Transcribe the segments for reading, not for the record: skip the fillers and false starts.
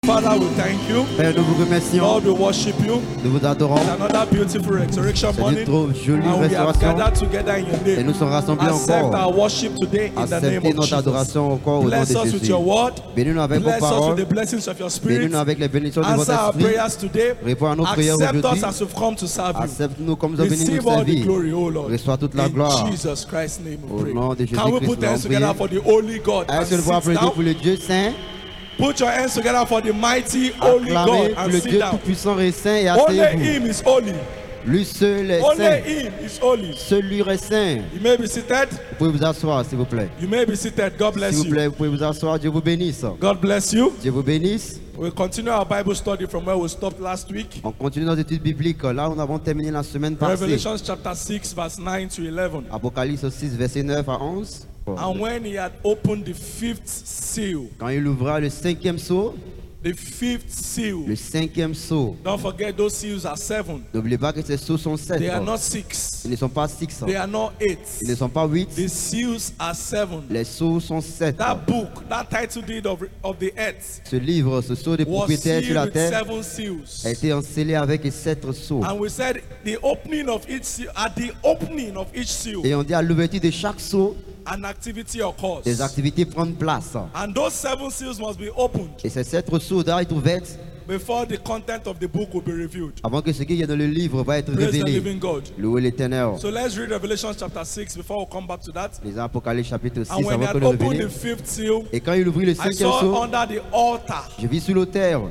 Father, we thank you. Père, nous vous remercions. Lord, we worship you. Nous vous adorons. It's another beautiful resurrection C'est morning. une trop jolie And we have restauration. gathered together in your Et name. nous sommes rassemblés Accept encore. our worship today in the name Acceptez of notre Jesus. adoration encore au nom Bless de us with Jésus. your word. Bénis-nous avec vos Bless us with paroles. the blessings of your spirit. Bénis-nous avec les bénédictions de votre Answer our esprit. prayers today. Réponds à nos prières Accept us aujourd'hui. as we've come to serve you. Accepte-nous comme nous avons béni Receive nous all the servir. glory, O Lord. Reçois toute la In gloire. Jesus Christ's name we Au pray. nom de Can we Jésus-Christ, put nous hands allons together prier. for the holy God and Est-ce que nous sit pouvons applaudir down? pour le Dieu saint? Put your hands together for the mighty holy Acclamez God pour and le sit Dieu down. tout-puissant et saint et Only asseyez-vous. him is holy. Lui seul est Only saint. him is holy. Seul lui est saint. You may be seated. Vous pouvez vous asseoir, s'il vous plaît. You may be seated. God S'il bless vous you. plaît, vous pouvez vous asseoir. Dieu vous bénisse. God bless you. Dieu vous bénisse. We'll continue our Bible study from where we stopped last week. On continue nos études bibliques. Là, nous avons terminé la semaine passée. Revelations chapter 6, verse 9 to 11. Apocalypse 6, verset 9 à 11. And when he had opened the fifth seal, Quand il ouvra le cinquième sceau, the fifth seal, le cinquième sceau. don't forget those seals are 7. N'oubliez pas que ces sceaux sont 7. They are not 6. Ils ne sont pas 6. They are not 8. Ils ne sont pas 8. The seals are 7. Les sceaux sont 7. That book, that title deed of the earth, Ce livre, ce sceau de was propriétaire sur sealed la with terre, 7 seals. a été encellé avec 7 sceaux. And we said the opening of each seal, at the opening of each seal, Et on dit à l'ouverture de chaque sceau, an activity occurs. des activités prennent place. And those 7 seals must be opened Et ces 7 sceaux doivent être ouvertes before the content of the book will be revealed. avant que ce qui est dans le livre va être Praise the révélé. living God. Louez l'Éternel. So let's read Revelation chapter 6 before we come back to that. Les Apocalypse chapitre 6 And when he avant had que nous opened the revenions. fifth seal, Et quand il ouvrit le I cinquième saw sceau, under the altar, je vis sous l'autel,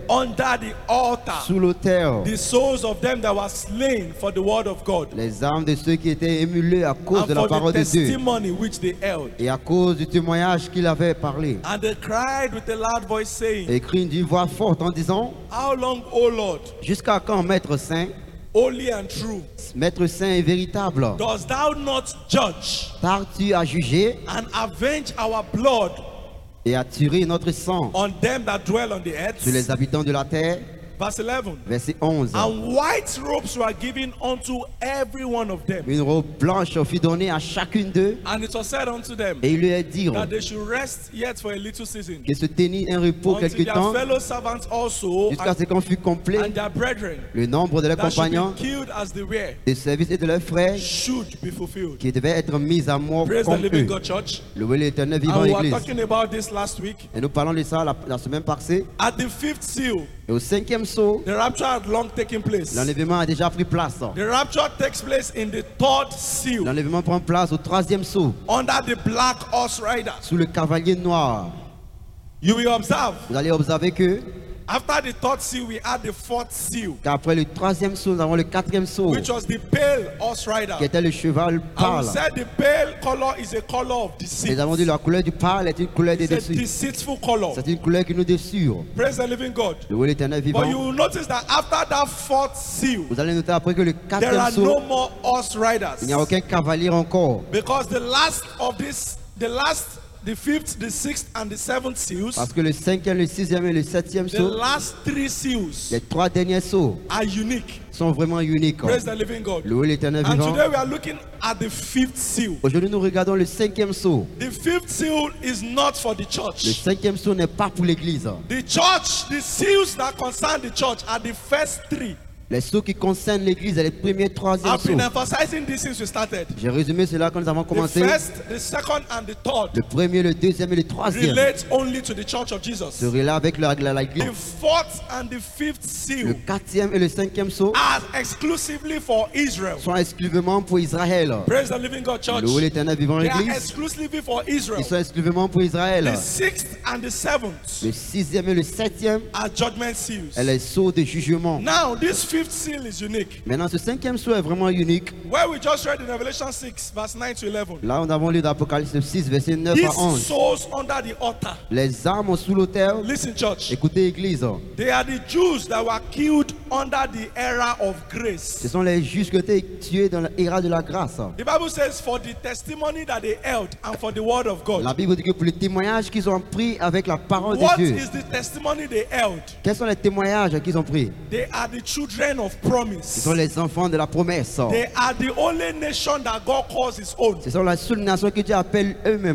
sous l'autel, the souls of them that were slain for the word of God les âmes de ceux qui étaient émulés à cause and de la for parole the de Dieu testimony which they held. et à cause du témoignage qu'il avait parlé. And they cried with a loud voice, saying, Et crie d'une voix forte en disant, How long, O Lord, jusqu'à quand, Maître Saint, holy and true, Maître Saint et véritable, dost thou not judge tardes-tu à juger and avenge our blood et à tirer notre sang on them that dwell on the earth? sur les habitants de la terre? Verse 11. Verset 11. And white robes were given unto every one of them. Une robe blanche fut donnée à chacune d'eux And it was said unto them et il lui est dit that they should rest yet for a little season, que se tenir un repos until quelque their temps fellow servants also jusqu'à ce qu'on fût complet and their brethren le nombre de leurs that should compagnons be killed as they were de service et de leurs frères should be fulfilled. qui devaient être mis à mort Praise the comme living eux. God, church. Louez l'Éternel vivant And we were Église. talking about this last week. Et nous parlons de ça la semaine passée. At the fifth seal, Et au cinquième sceau, the rapture had long taken place. l'enlèvement a déjà pris place. The rapture takes place in the third seal L'enlèvement prend place au troisième sceau, under the black horse rider. sous le cavalier noir. You will observe. Vous allez observer que, After the third seal, we had the fourth seal, qu'après le troisième sceau, nous avons le quatrième sceau, which was the pale horse rider. qui était le cheval And we pâle. said the pale color is a color of deceit. Nous avons dit la couleur du pâle est une couleur de It's a dessus. deceitful color. C'est une couleur qui nous déçure. Praise the living God. Louez l'Éternel But you vivant. will notice that after that fourth seal, Vous allez noter après que le there quatrième are sceau, no more horse riders. il n'y a aucun cavalier encore. Because the fifth, the sixth, and the seventh seals, Parce que le cinquième, le sixième et le septième the sceau, last 3 seals les 3 derniers sceaux, are unique. sont vraiment uniques. Praise the living God. Louez l'Éternel And vivant. today we are looking at the fifth seal. Aujourd'hui, nous regardons le cinquième sceau. The fifth seal is not for the Le church. cinquième sceau n'est pas pour l'église. The church, the seals that concern the church are the first 3. Les sceaux qui concernent l'église, les premiers 3e I've been sceaux. emphasizing this since we started. J'ai résumé cela quand nous avons The commencé. first, the second, and the third Le premier, le deuxième et le troisième relate only to the church of Jesus. seraient là avec l'église. The fourth and the fifth Le seal quatrième et le cinquième sceau are exclusively for Israel. sont exclusivement pour Israël. Praise the living God, church. Louez l'Éternel vivant They are l'église. exclusively for Israel. Ils sont exclusivement pour Israël. The sixth and the seventh Le sixième et le septième are judgment seals. est les sceaux de jugement. Now, this fifth seal is unique. Maintenant, ce cinquième sceau est vraiment unique. Where we just read in Revelation 6, verse 9 to 11. Là, nous avons lu d'Apocalypse 6, verset 9 These à 11. souls under the altar. Les âmes sous l'autel. Listen, church. Écoutez, église. They are the Jews that were killed under the era of Ce grace. sont les juges qui ont été tués dans l'ère de la grâce. The Bible says, for the testimony that they held and for the word of La God. Bible dit que pour les témoignages qu'ils ont pris avec la parole de What Dieu. is the testimony they held? Quels sont les témoignages qu'ils ont pris? They are the children of Ce promise. sont les enfants de la promesse. They are the only nation that God calls his own. Ce sont la seule nation que Dieu appelle eux-mêmes.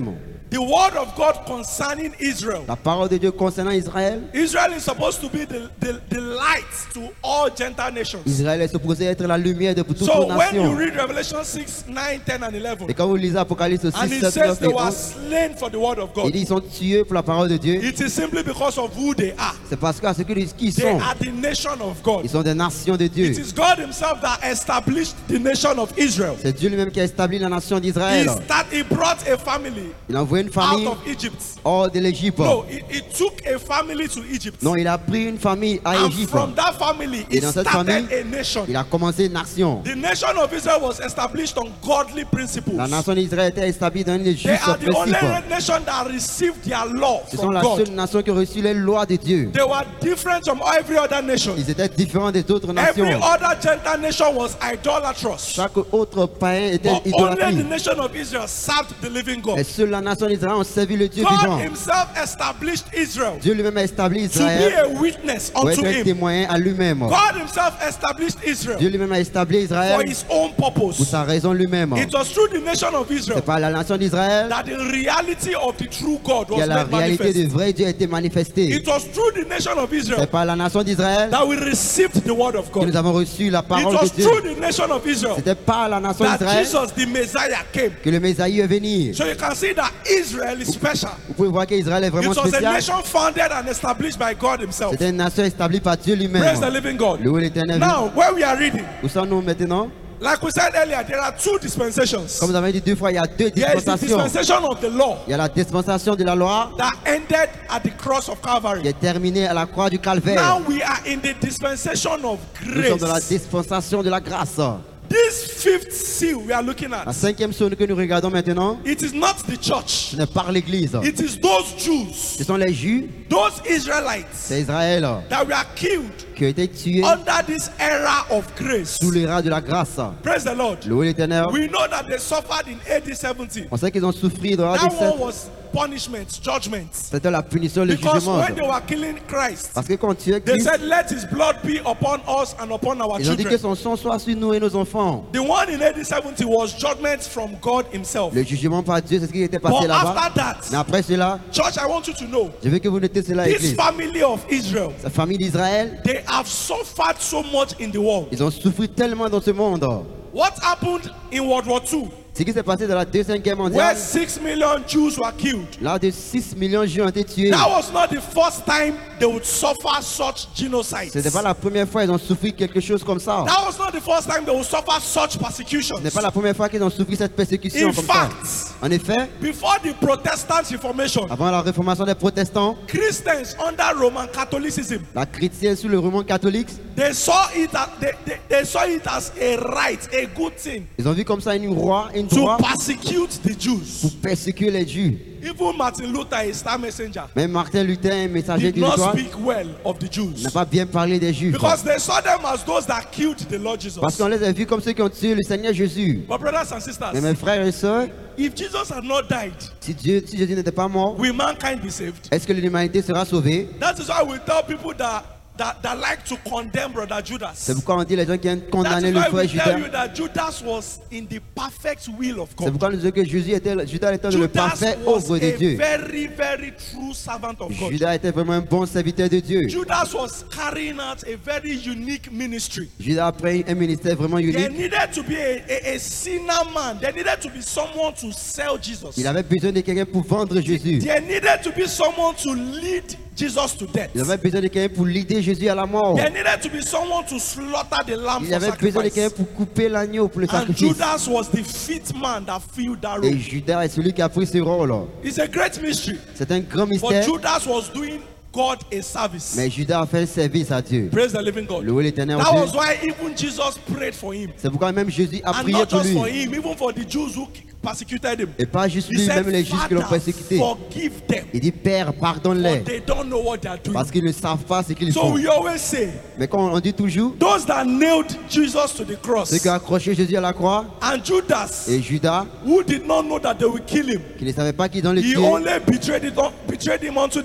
The word of God concerning Israel. La parole de Dieu concernant Israël. Israel is supposed to be the light to all Gentile nations. Israël est supposé être la lumière de toutes les So when you nations. read Revelation 6, 9, 10 and 11, Et quand vous lisez Apocalypse and 6, it 7, says 9 they et were 11, slain for the word of il God, dit ils sont tués pour la parole de Dieu. it is simply because of who they are. C'est parce qu'à ce qu'ils They sont, are the nation of God. ils sont des nations de Dieu. It is God himself that established the nation of Israel. C'est Dieu lui-même qui a établi la nation He d'Israël. brought a family Il a envoyé une out famille of Egypt. hors de l'Égypte. No, he took a family to Egypt. Non, il a pris une famille à And Égypte. from that family, he Et dans cette started famille, a nation. Il a commencé une nation. The nation of Israel was established on godly principles. La nation d'Israël était établie dans une They juste are the only principe. nation that received their law Ce sont from la God. seule nation qui a reçu les lois de Dieu. They were different from every other nation. Ils étaient différents des autres Every nations. other Gentile nation was idolatrous. Chaque autre païen était But only the idolâtrie. nation of Israel served the living Et God. seule la nation d'Israël a servi le Dieu God vivant. himself established Israel Dieu lui-même a établi to be Israël a witness pour être unto un him. témoin à lui-même. God himself established Israel Dieu lui-même a établi for Israël his own pour purpose. sa raison lui-même. It was through the nation of Israel C'est par la nation d'Israël that the reality of the true God que was la made réalité manifest. du vrai Dieu a été manifestée. It was through the nation of C'est Israel par la nation d'Israël that we received the word of que God. nous avons reçu la It parole was de Dieu. through the nation of Israel C'était par la nation that d'Israël Jesus, the Messiah, came. que le Messaïe est venu. So you can see that Israel is special. Vous pouvez voir qu'Israël est It vraiment was a spécial. nation founded and established by God himself. C'était une nation établie par Dieu Praise lui-même. the living God. Louez l'Éternel. Now, where we are reading, Où sommes-nous maintenant? like we said earlier, there are two dispensations. Comme vous avez dit deux fois, il y a deux There is the dispensations. dispensation of the law Il y a la dispensation de la loi that ended at the cross of qui Calvary. est terminée à la croix du Calvaire. Now we are in the dispensation of Nous sommes dans la grace. dispensation de la grâce. This fifth seal we are looking La at, cinquième sonne que nous regardons maintenant, it is not the church. ce n'est pas l'Église. It is those Jews, Ce sont les Juifs, those Israelites c'est Israël that were killed qui ont été tués under this era of grace. sous les rats de la grâce. Praise the Lord. Louez l'Éternel. We know that they suffered in AD 70. On sait qu'ils ont souffert dans That la one 17. was punishment, judgment. C'était la punition, le Because jugement. when they were killing Christ, Parce que quand tu es they Christ, said, let his blood be upon us and upon our ils ont dit que children. son sang soit sur nous et nos enfants. The one in AD 70 was judgment from God himself. Le jugement par Dieu, c'est ce qui était passé But là-bas. after Mais that, après cela, church, I want you to know, je veux que vous notez cela, this Église. family of Israel, La famille d'Israël, they have suffered so much in the world. ils ont souffert tellement dans ce monde. What happened in World War II, Ce qui s'est passé dans la Deuxième Guerre where mondiale, 6 million Jews were killed? là de 6 millions de Juifs ont été tués. That was not the first time they would suffer such genocides. Ce n'est pas la première fois qu'ils ont souffert quelque chose comme ça. That was not the first time they would suffer such persecutions. Ce n'est pas la première fois qu'ils ont souffert cette persécution In comme ça. fact, En effet, before the Protestant Reformation, avant la réformation des protestants, Christians under Roman Catholicism, la chrétienne sous le roman catholique, they saw it as, they saw it as a right, a good thing, ils ont vu comme ça une to droit persecute the Jews. pour persécuter les Juifs. Even Martin Luther, a star messenger, Même Martin Luther, un messager did du not droit, speak well of the Jews n'a pas bien parlé des Juifs. because they saw them as those that killed the Lord Jesus. Parce qu'on les a vus comme ceux qui ont tué le Seigneur Jésus. But brothers and Mais sisters, mes frères et sœurs, if Jesus had not died, si Jésus n'était pas mort, will mankind be saved? est-ce que l'humanité sera sauvée? That is why we tell people that like to condemn brother Judas. C'est pourquoi on dit les gens qui aiment That condamner is le why frère we tell you Judas. that Judas was in the perfect will of C'est God. pourquoi nous disons que Judas était dans le Judas parfait was œuvre de a Dieu. very, very true servant of God. Judas était vraiment un bon serviteur de Dieu. Judas was carrying out a very unique ministry. Judas a pris un ministère vraiment There unique. needed to be a sinner man. There needed to be someone to sell Jesus. Il avait besoin de quelqu'un pour vendre Jésus. There needed to be someone to lead Jesus to death. Il avait besoin de quelqu'un pour lider Jésus à la mort. There needed to be someone to slaughter the lamb Il for avait besoin de quelqu'un sacrifice. pour couper l'agneau pour le And sacrifice. Judas was the fit man that filled that Et role. Judas est celui qui a pris ce rôle. It's a great mystery. C'est un grand But mystère. Judas was doing God a service. Mais Judas a fait un service à Dieu. Praise the living God. Louez l'Éternel That Dieu. was why even Jesus prayed for him. C'est pourquoi même Jésus a And prié not pour just for lui. him, even for the Jews who persecuted him. Et pas juste He lui, said, même les juifs qui l'ont Father, persécuté. forgive them. Il dit, Père, For pardonne-les. they don't know what they are doing. Parce qu'ils ne savent pas ce qu'ils So font. we always say, Mais quand on dit toujours, those that nailed Jesus to the cross, ceux qui ont accroché Jésus à la croix, and Judas, et Judas, who did not know that they would kill him, qui ne savait pas qu'ils ont le he tuer, only betrayed him unto them.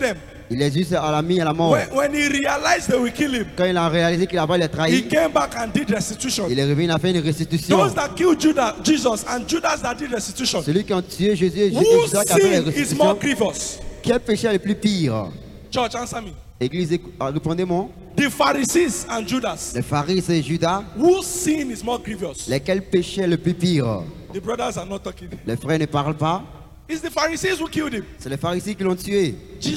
Il les a mis à la mort. When he realized they will kill him, Quand il a réalisé qu'il avait les he trahi, came back and did restitution. il est revenu, il a fait une restitution. Those that killed Jesus and Judas that did restitution. Celui qui a tué Jésus et Whose Judas qui a fait la sin is more restitution. grievous? Quel péché est le plus pire? Church, answer me. Église, répondez-moi. The Pharisees and Judas. Les pharisiens et Judas, Whose sin is more grievous? lesquels péché est le plus pire? The brothers are not talking. Les frères ne parlent pas. It's the Pharisees who killed him. C'est les pharisiens qui l'ont tué.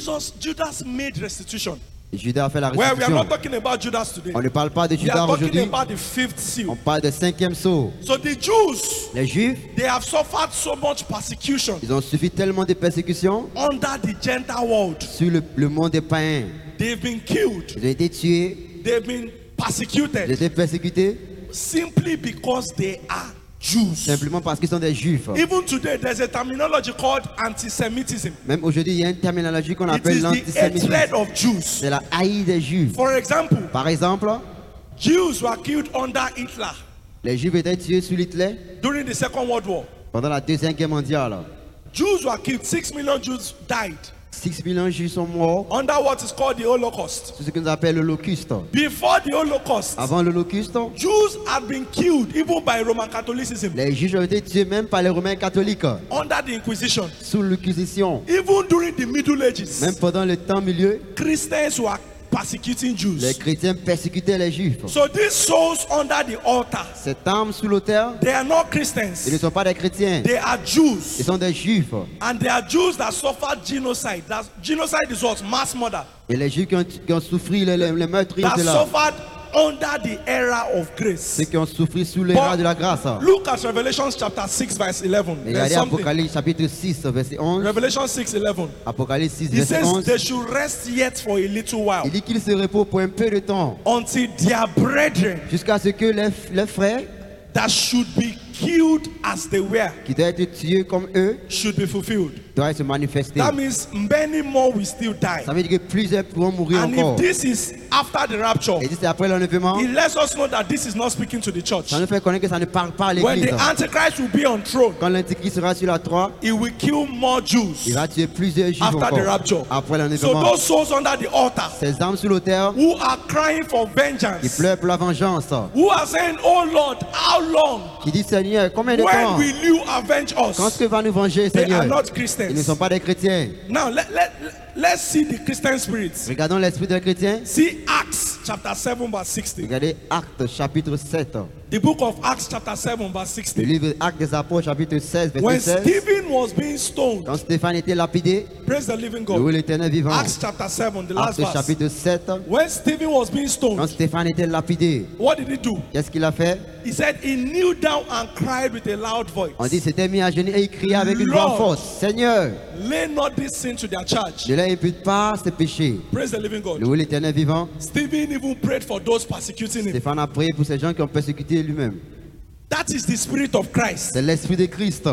Judas made restitution. Et Judas a fait la Well, we are restitution. not talking about Judas today. On ne parle pas de We Judas are talking aujourd'hui. about the fifth seal. On parle du 5e sceau. So the Jews, Les Juifs, they have suffered so much persecution ils ont subi tellement de persécutions under the Gentile world. sur le monde des païens. They've been killed. Ils ont été tués, They've been ils ont persecuted été persécutés simply because they are Jews. simplement parce qu'ils sont des Juifs. Even today, there's a terminology called anti-Semitism. Même aujourd'hui, il y a une terminologie qu'on It appelle is the l'antisémitisme. hatred of Jews. C'est la haïe des Juifs. For example, Par exemple, Jews were killed under Hitler les Juifs étaient tués sous Hitler during the Second World War. pendant la Deuxième Guerre mondiale. Jews were killed. 6 million Jews died 6 millions de Juifs sont morts under what is called the Holocaust. sur ce que nous appelons l'Holocauste. Before the Holocaust, Avant l'Holocauste, Jews had been killed even by Roman Catholicism les Juifs ont été tués même par les Romains catholiques under the Inquisition. sous l'Inquisition. Even during the Middle Ages, Même pendant le temps milieu, Christians were persecuting les Jews. chrétiens persécutaient les Juifs. So these souls under the altar, Cette âme sous l'autel, they are not ils ne Christians. sont pas des chrétiens, They are ils Jews. sont des Juifs. And they are Jews that suffered genocide. Genocide is what? Mass murder. Et les Juifs qui ont souffert les meurtres That de là, suffered under the era of grace. ceux qui ont souffert sous l'ère de la grâce. Look at Revelation chapter 6 verse 11. There's Regardez something. Apocalypse chapitre 6, verset 11. Revelation 6:11. Apocalypse 6, He verset says 11. they should rest yet for a little while Il dit qu'ils se reposent pour un peu de temps, until their brethren jusqu'à ce que les frères that should be killed as they were qui doivent être tués comme eux should be fulfilled. doivent se manifester. That means many more will still die. Ça veut dire que plusieurs pourront mourir And encore. if this is after the rapture, Et si c'est après l'enlèvement, it lets us know that this is not speaking to the church. ça nous fait connaître que ça ne parle pas à When l'église. the Antichrist will be on throne, Quand l'Antichrist sera sur la croix, he will kill more il Jews va tuer plusieurs Juifs after the encore. rapture. Après So l'enlèvement, those souls under the altar ces âmes sous l'autel who are crying for qui vengeance, pleurent pour la vengeance, who are saying, "Oh Lord, how long? qui disent Seigneur, combien de When temps? will you avenge Quand us?" est-ce que va nous venger, They Seigneur? are not Ils ne Christians. sont pas des chrétiens. Now let's see the Christian spirits. Regardons l'esprit des chrétiens. See Acts chapter 7 verse 60. Regardez Actes chapitre 7. The book of Acts chapter 7 verse Le 60. livre Actes des Apôtres chapitre 16, When verset 16. Stephen was being stoned, Quand Stéphane était lapidé, praise the living loué God. l'éternel vivant. Acts chapter 7, the last Actes verse. chapitre 7. When Stephen was being Quand stoned, Stéphane était lapidé, what did he do? qu'est-ce qu'il a fait? He said he kneeled down and cried with a loud voice. On dit s'était mis à genoux et il criait avec une grande Lord. force. Seigneur, Lay not this sin to their charge. ne leur impute pas ces péchés. Praise the living God. Loué l'éternel vivant. Stephen even prayed for those persecuting him. Stéphane a prié pour ces gens qui ont persécuté lui-même. That is the spirit of Christ. C'est l'esprit de Christ.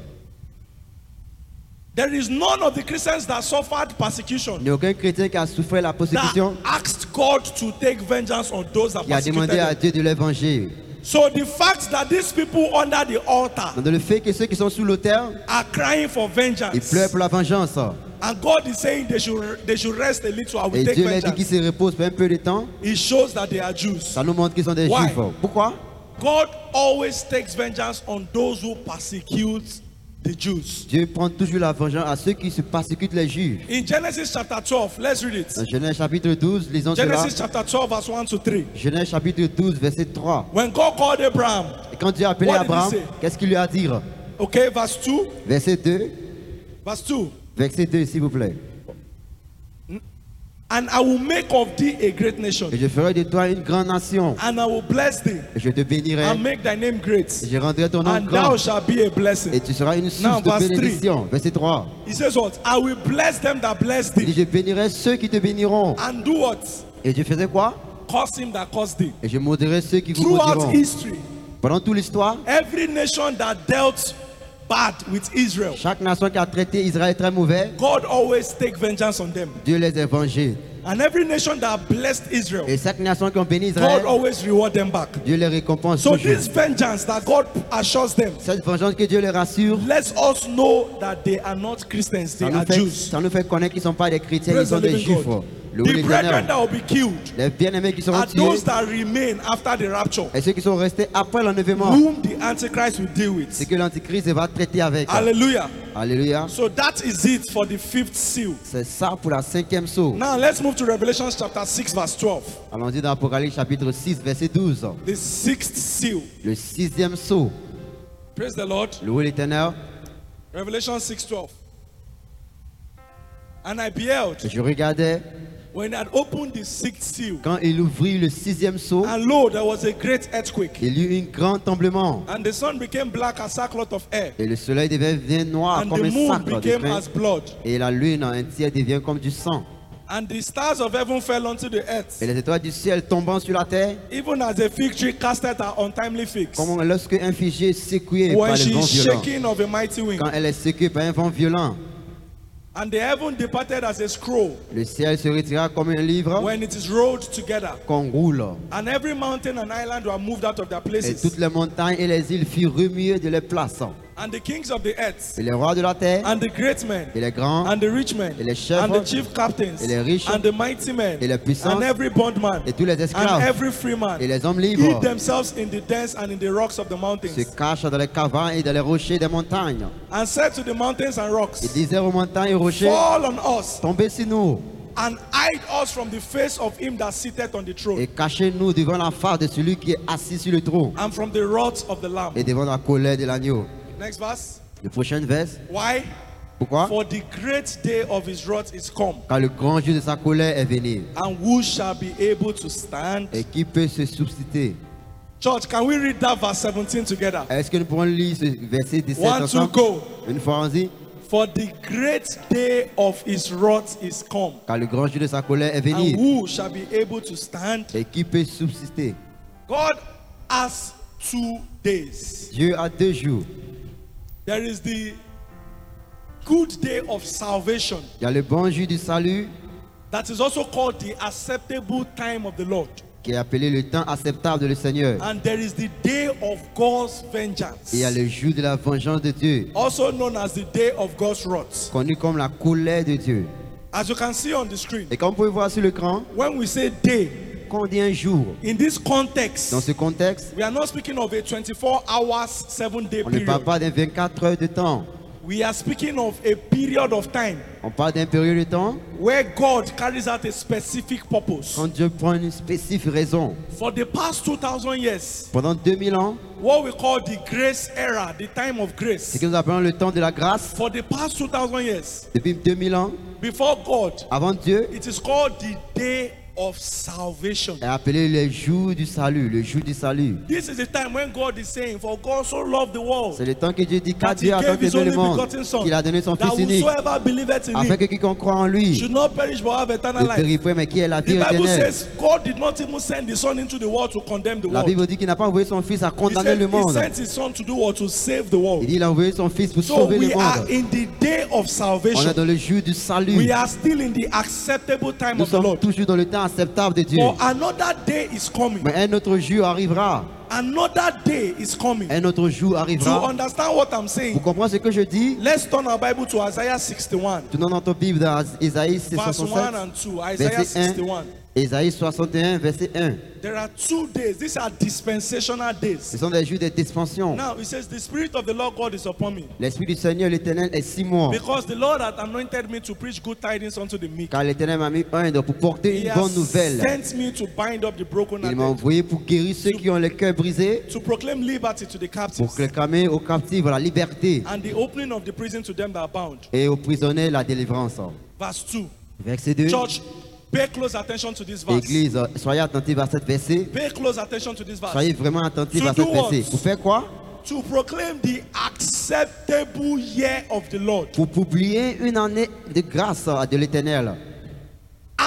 There is none of the Christians that suffered persecution Il n'y a aucun chrétien qui a souffert la that persécution, asked God to take vengeance on those that qui a persecuted demandé à them. Dieu de l'évangile. So the fact that these people under the altar Dans le fait que ceux qui sont sous l'autel, are crying for ils vengeance, pleurent pour la vengeance. and God is saying they should rest a little, I will Et take Dieu leur dit qu'ils vengeance, se reposent pour un peu de temps. it shows that they are Jews. Ça nous montre qu'ils sont des Why? Juifs. Pourquoi? God always takes vengeance on those who persecute the Jews. Dieu prend toujours la vengeance à ceux qui se persécutent les Juifs. In Genesis chapter 12, let's read it. Dans Genèse chapitre 12, lisons cela. Genesis chapter 12, verse 1 to 3. Genèse chapitre 12, verset 3. When God called Abraham, Et quand Dieu a appelé What did he Abraham, say? qu'est-ce qu'il lui a dit? okay, verse 2, Verset 2. verse 2. Verset 2, s'il vous plaît. And I will make of thee a great nation, Et je ferai de toi une grande nation. and I will bless thee, Et je te bénirai. and make thy name great, Et je rendrai ton nom and grand. thou shalt be a Et blessing. tu seras une Now, source de verse 3. bénédiction. Verset 3. He says what? I will bless them that bless Il dit, thee, je bénirai ceux qui te béniront. and do what? Et je ferai quoi? Curse him that cursed thee. Et je maudirai ceux qui vous Throughout maudiront. history, Pendant toute l'histoire, every nation that dealt bad with Israel, chaque nation qui a traité Israël très mauvais, God always take vengeance on them. Dieu les a vengés. And every nation that blessed Israel, Et chaque nation qui ont béni God Israël, always reward them back. Dieu les récompense So toujours. this vengeance that God assures them Cette vengeance que Dieu les rassure, lets us know that they are not Christians, they are Jews. ça nous fait connaître qu'ils ne sont pas des chrétiens, ils Praise sont the des living juifs. God. Louez The brethren l'Éternel. that will be killed Les bien-aimés qui seront are tués those that remain after the rapture, et ceux qui sont restés après l'enlèvement, whom the Antichrist will deal c'est with. que l'Antichrist va traiter avec. Hallelujah. Alléluia. So that is it for the fifth seal. C'est ça pour la 5e sceau. Now let's move to Revelation chapter 6 verse 12. Allons-y dans Apocalypse chapitre 6, verset 12. The sixth seal. Le 6e sceau. Praise the Lord. Louez l'Éternel. Revelation 6:12. And I beheld Je regardais when he had opened the sixth seal, quand il ouvrit le 6e sceau, and lo, there was a great earthquake, il y eut un grand tremblement. and the sun became black as sackcloth of hair, Et le soleil devint noir and comme the un moon sac de became crin. as blood, Et la lune entière devient comme du sang. and the stars of heaven fell unto the earth, Et les étoiles du ciel tombant sur la terre, even as a fig tree casteth her untimely figs, comme lorsque un figuier est secoué when par les she vents is violents. shaking of a mighty wind. Quand elle est secouée par un vent violent, And the heaven departed as a scroll le ciel se retira comme un livre when it is rolled together, qu'on roule. and every mountain and island were moved out of their Et places, toutes les montagnes et les îles furent remuées de leurs places. and the kings of the earth, Et les rois de la terre, and the great men, et les grands, and the rich men, et les chefs, and the chief captains, et les riches, and the mighty men, et les puissants, and every bondman, et tous les and esclaves, every free man, et les hommes hid libres themselves in the dens and in the rocks of the se mountains, cachent dans les cavernes et dans les rochers des montagnes. and said to the mountains and Ils rocks, disaient aux montagnes et aux rochers, fall on us, tombez sur nous and hide us from the face of him that sitteth on the throne, et cachez-nous devant la face de celui qui est assis sur le trône and from the wrath of the Lamb. et devant la colère de l'agneau. Next verse. Le prochain vers, Why? pourquoi? For the great day of his wrath is come, Car le grand jour de sa colère est venu. and who shall be able to stand? Et qui peut se substituer? Church, can we read that verse 17 together? Est-ce que nous pourrons lire ce verset 17 1, 2, ensemble? go. Une fois on dit, For the great day of his wrath is come, car le grand jour de sa colère est and venu. who shall be able to stand? Et qui peut subsister? God has 2 days. Dieu a 2 jours. There is the good day of salvation, Il y a le bon jour du salut that is also called the acceptable time of the Lord. qui est appelé le temps acceptable de Seigneur. And there is the day of God's Et vengeance, il y a le jour de la vengeance de Dieu, also known as the day of God's wrath. connu comme la colère de Dieu. As you can see on the screen, Et comme vous pouvez voir sur l'écran, when we say day, quand on dit un jour, in this context, dans ce contexte, we are not speaking of a 24 hours, 7-day on ne parle period. pas d'un 24 heures de temps. We are speaking of a period of time On parle d'un période de temps where God carries out a specific purpose. quand Dieu prend une spécifique raison. For the past 2000 years, Pendant 2000 ans, what we call the grace era, the time of c'est grace, que nous appelons le temps de la grâce. for the past 2000 years, Depuis 2000 ans, before God, avant Dieu, it is called the day of salvation. est appelé le jour du salut, le jour du salut. This is the time when God is saying, for God so loved the world, C'est le temps que Dieu dit car that he Dieu a tant gave his aimé only le monde begotten Son, qu'il a donné son that Fils unique, whosoever believeth in afin him que quiconque croit en lui should not perish but have eternal ne life. périt point, mais qui est la vie The Bible éternelle. says God did not even send the Son into the world to condemn the La world. Bible dit qu'il n'a pas envoyé son Fils à He condamner said le he monde. sent his Son to do what? To save the Il world. dit qu'il a envoyé son Fils pour So sauver we le are monde. in the day of On est salvation. dans le jour du salut. We are still in the acceptable time Nous of the sommes Lord. toujours dans le temps acceptable de Dieu. For another day is coming. Mais un autre jour arrivera. Another day is coming. Un autre jour To arrivera. understand what I'm Vous saying, comprenez ce que je dis? let's turn our Bible to Isaiah 61, Tournons notre Bible dans Isaïe verse 1 67, and 2. Isaiah verset 1. 61. Isaïe 61, verset 1. There are 2 days. These are dispensational Ce days. sont des jours de dispension. Now it says, the Spirit of the Lord God is upon me, L'Esprit du Seigneur, l'Éternel, est si moi. because the Lord hath anointed me to preach good tidings unto the meek. Car l'Éternel m'a mis un pour porter He une bonne has nouvelle. sent me to bind up the broken Il m'a hearted, envoyé pour guérir ceux qui ont le cœur brisé, to proclaim liberty to the pour captives, proclamer aux captifs la liberté and the opening of the prison to them that are bound. et aux prisonniers la délivrance. Verse 2. Verset 2. Church, pay close attention to this verse. Église, soyez attentifs à cette verset. Pay close attention to this verse. Soyez vraiment attentifs To à do cette verset. what? Pour faire quoi? To proclaim the acceptable year of the Lord Pour publier une année de grâce de l'Éternel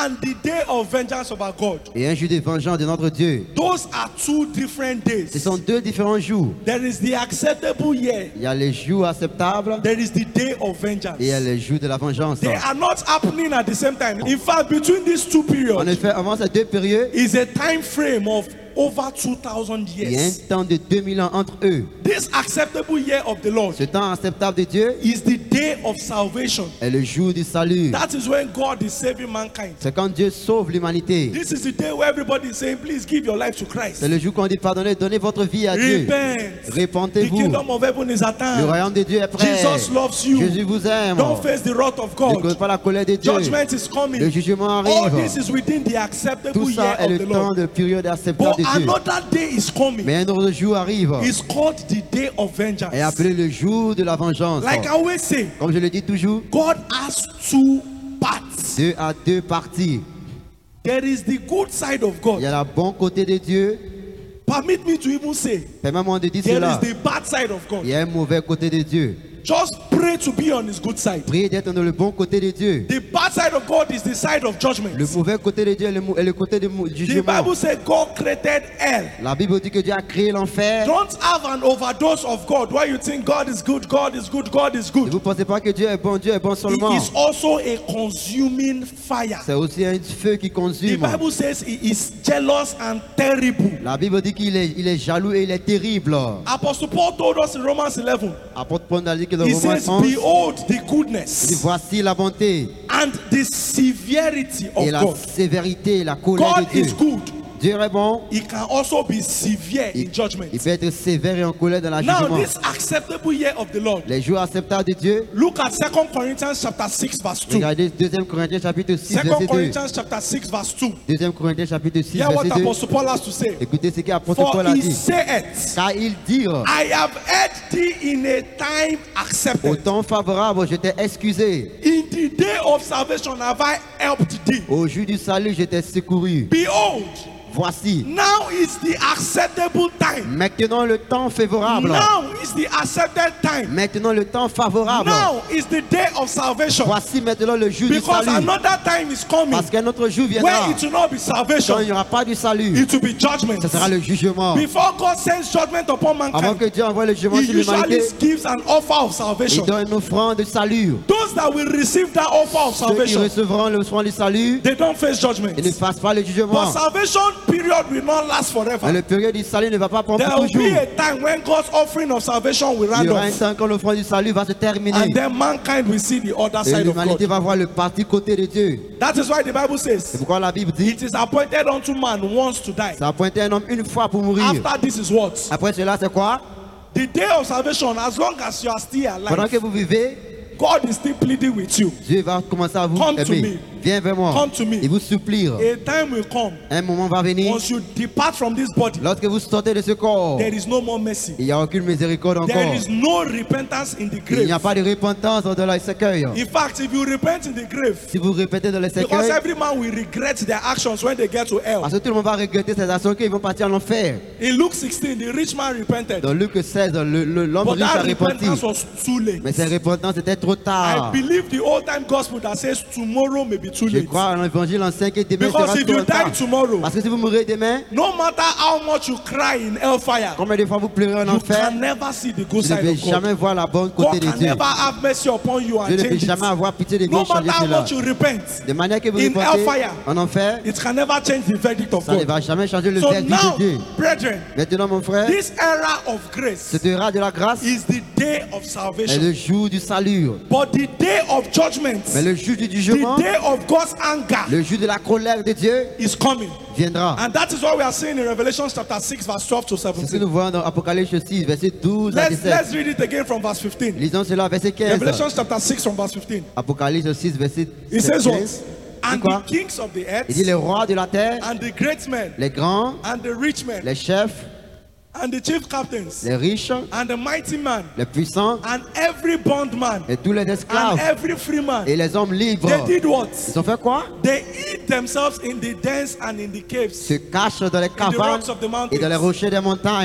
and the day of vengeance of our God. Et un jour de vengeance de notre Dieu. Those are two different days. Ce sont deux différents jours. There is the acceptable year. Il y a les jours acceptables There is the day of vengeance. et il y a les jours de la vengeance. They are not happening at the same time. In fact, between these two En periods effet, avant ces deux périodes, is a time frame of over 2,000 il y a un years. temps de 2000 ans entre eux. This acceptable year of the Lord Ce temps acceptable de Dieu is the day of salvation. est le jour du salut. That is when God is saving mankind. C'est quand Dieu sauve l'humanité. This is the day where everybody is saying, please give your life to Christ. C'est le jour qu'on dit pardonnez, donnez votre vie à Dieu. Repent. The Répentez-vous. kingdom of heaven is at Le hand. royaume de Dieu est prêt. Jesus loves you. Jésus vous aime. Don't face the wrath of Ne God. cause pas la colère de Dieu. Judgment is Le coming. jugement All arrive. this is within the acceptable Tout year ça est of le the temps Lord. de période acceptable But de Dieu. another day is coming. Mais un autre jour arrive. It's called the day of vengeance. Est appelé le jour de la vengeance. Like I always say, Comme je le dis toujours, God has two parts. Dieu a deux parties. There is the good side of Il y a God. le bon côté de Dieu. Permit me to even say, Permets-moi de dire there cela. is the bad side of Il God. y a un mauvais côté de Dieu. Just pray to be on his good side. Priez d'être dans le bon côté de Dieu. The bad side of God is the side of judgment. Le mauvais côté de Dieu est le côté du The jugement. Bible says God created hell. La Bible dit que Dieu a créé l'enfer. Don't have an overdose of God where you think God is good, God is good, God is Et good. vous ne pensez pas que Dieu est bon It seulement. is also a consuming fire. C'est aussi un feu qui The consume. Bible says he is jealous and terrible. La Bible dit qu'il est jaloux et il est terrible. Apostle Paul told us in Romans 11, Apôtre Paul a dit que dans he Romains says, 11, behold the il dit goodness voici la bonté and the severity et of la God. sévérité et la colère God de is Dieu. good. Dieu est bon. He can also be severe in judgment. Il peut être sévère et en colère dans la Now, jugement. this acceptable year of the Lord, Les jours acceptables de Dieu. look at 2 Corinthians chapter 6 verse 2. Regardez 2 Corinthiens chapitre 6 2 verset 2. Corinthians chapter 6 verse 2. 2 Corinthiens chapitre 6 Hear what verset 2. Apostle Paul has to say. Écoutez ce qu'apôtre For Paul a he dit. saith, Car il dit, I have heard thee in a time au accepted. temps favorable, je t'ai excusé. In the day of salvation have I helped thee. Au jour du salut, je t'ai secouru. Behold, Voici. now is the acceptable time. Maintenant le temps favorable. Now is the accepted time. Maintenant le temps favorable. Now is the day of salvation. Voici maintenant le jour du Because salut. another time is coming Parce qu'un autre jour where viendra. it will not be Quand salvation, il n'y aura pas du salut, it will be judgment. ce sera le jugement. Before God sends judgment upon Avant mankind, que Dieu envoie le jugement He sur usually l'humanité, gives an offer of il salvation. donne une offrande de salut. Those that will receive that offer of Ceux qui salvation, recevront l'offrande du salut, they don't face judgment. ils ne fassent pas le jugement. But salvation period will not last Mais forever. le période du salut ne va pas prendre There pour will toujours. be a time when God's offering of salvation will Il run y aura un off, temps quand l'offrande du salut va se terminer. and then mankind will see the other Et side of l'humanité God. va voir le parti côté de Dieu. That is why the Bible C'est says, pourquoi la Bible dit, it is appointed unto man once to die. ça a pointé un homme une fois pour mourir. After this is what? Après cela, c'est quoi? The day of salvation, as long as you are still Pendant que alive, vous vivez, God is still pleading with you. Dieu va commencer à vous Come to aimer. me. Viens vers moi. Come to me. Il vous supplie. A time will come, Un moment va venir. once you depart from this body, Lorsque vous sortez de ce corps, there is no more mercy. il n'y a aucune miséricorde encore. There is no repentance in the Il n'y a grave. pas de repentance dans le cercueil. In fact, if you repent in the grave, Si vous répétez dans le because cercueil, every man will regret their actions when they get to hell. parce que tout le monde va regretter ses actions qu'ils vont partir en enfer. In Luke 16, the rich man repented, Dans Luc 16, l'homme but riche a that repenti. repentance was too late. Mais cette repentance était trop I tard. believe the old time gospel that says tomorrow may be too Je late. crois en l'évangile ancien que demain Because sera if trop you die tard. tomorrow, Parce que si vous mourrez demain, no matter how much you cry in hellfire, combien de fois vous pleurez en you enfer, can never see the good vous ne side devez of God. jamais voir la bonne côté God de can Dieu. never have mercy upon you Dieu and ne peut change jamais it. avoir pitié de vous No et changer matter how cela. much you repent, De manière que vous in répondez hellfire, en enfer, it can never change the verdict of ça ne God. va jamais changer le So verdict now, de Dieu. brethren, Maintenant, mon frère, this era of grace cette heure de la grâce is the day of est salvation. le jour du salut. But the day of judgment, Mais le jour du the jugement, day of God's anger le jour de la colère de Dieu is coming. viendra. And that is what we are seeing in Revelation chapter 6, verse 12 to C'est ce que 17. nous voyons dans Apocalypse 6, verset 12 à 17. Let's read it again from verse 15. Lisons cela, verset 15. Revelation chapter 6 from verse 15. Apocalypse 6, verset It says what? 15. And quoi? the kings of the Il dit les earth, rois de la terre, and the great men, les grands, and the rich men, les chefs, and the chief captains, les riches, and the mighty man, les puissants and every bondman, et tous les and esclaves every free man, et les hommes libres. they did what? Ils ont fait quoi? They hid themselves in the dens and in the caves, Se cachent dans les the cavernes rocks of the et dans les mountains. rochers des montagnes.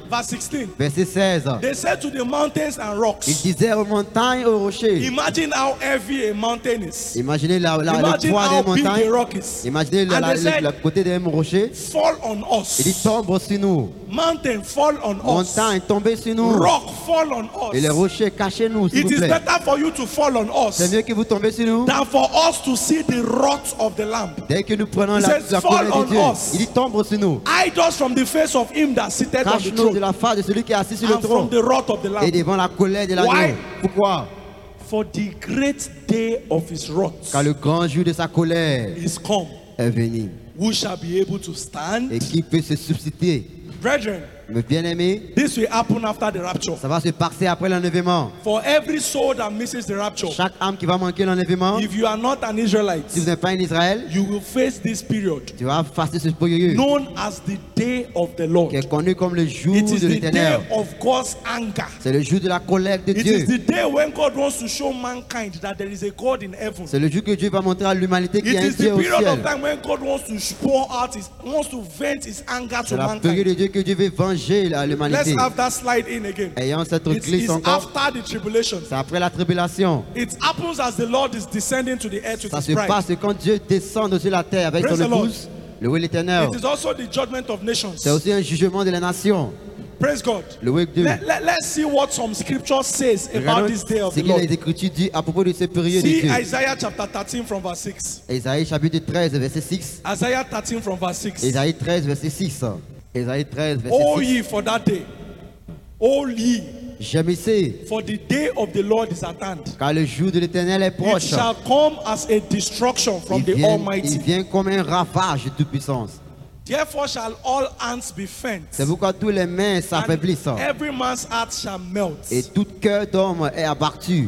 Verse 16. Verset 16. They said to the mountains and Il rocks. disait aux montagnes et aux rochers. Imagine how heavy a mountain is. Imaginez le Imagine poids how des big the montagnes. rock is. Imaginez And they said, le côté des rochers. fall on Il dit us. tombe sur nous. Mountain, fall on us. Montagne, tombez sur nous. Rock, fall on Et les us. rochers, cachez-nous, s'il It vous is plaît. better for you to fall on C'est us mieux que vous tombez sur nous. than for us to see the wrath of the Lamb. Dès que nous prenons He la says, colère fall de Dieu, on us. il dit tombe sur nous. Hide us from the face of him that sitteth on the Cache-nous de throne la face de celui qui est assis sur le and from trône the wrath of the et Lamb. devant la colère de l'agneau. Why? Pourquoi? For the great day of his wrath Car le grand jour de sa colère is come. est venu. Who shall be able to stand? Et qui peut se substituer? Brethren, Mes bien-aimés, this will happen after the rapture. ça va se passer après l'enlèvement. For every soul that misses the rapture, Chaque âme qui va manquer l'enlèvement, if you are not an Israelite, si vous n'êtes pas en Israël, you will face this period tu vas passer ce période known as the day of the Lord. qui est connu comme le jour It is de the day l'Éternel. of God's anger. C'est le jour de la colère de It is Dieu. the day when God wants to show mankind that there is a God in heaven. C'est le jour que Dieu va montrer à l'humanité qu'il y It a un is Dieu the au period ciel. of time when God wants to pour out wants to vent his anger C'est to la période mankind. de Dieu que Dieu veut venger à l'humanité. Let's have that slide in again. Ayant cette It glisse is encore, after the tribulation. c'est après la tribulation. It happens as the Lord is descending to the earth with Ça his se bride. passe quand Dieu descend sur la terre avec Praise son the Lord. épouse, loué l'Éternel. It is also the judgment of nations. C'est aussi un jugement de la nation. Praise God. Loué Dieu. Let's see what some scripture says about Regardons this day of ce the que Lord. les Écritures disent à propos de cette période de See Dieu. Isaiah chapter 13 from verse 6. Isaïe chapitre 13, verset 6. Isaiah 13 from verse 6. Isaïe 13, verset 6. Isaïe 13, verset O 6. ye for that day. O ye, Gémissez, for the day of the Lord is at hand. car le jour de l'Éternel est It proche. shall come as a destruction from Il the vient Almighty. comme un ravage de toute puissance. Therefore shall all hands be faint, C'est pourquoi tous les mains s'affaiblissent and every man's heart shall melt, et tout cœur d'homme est abattu.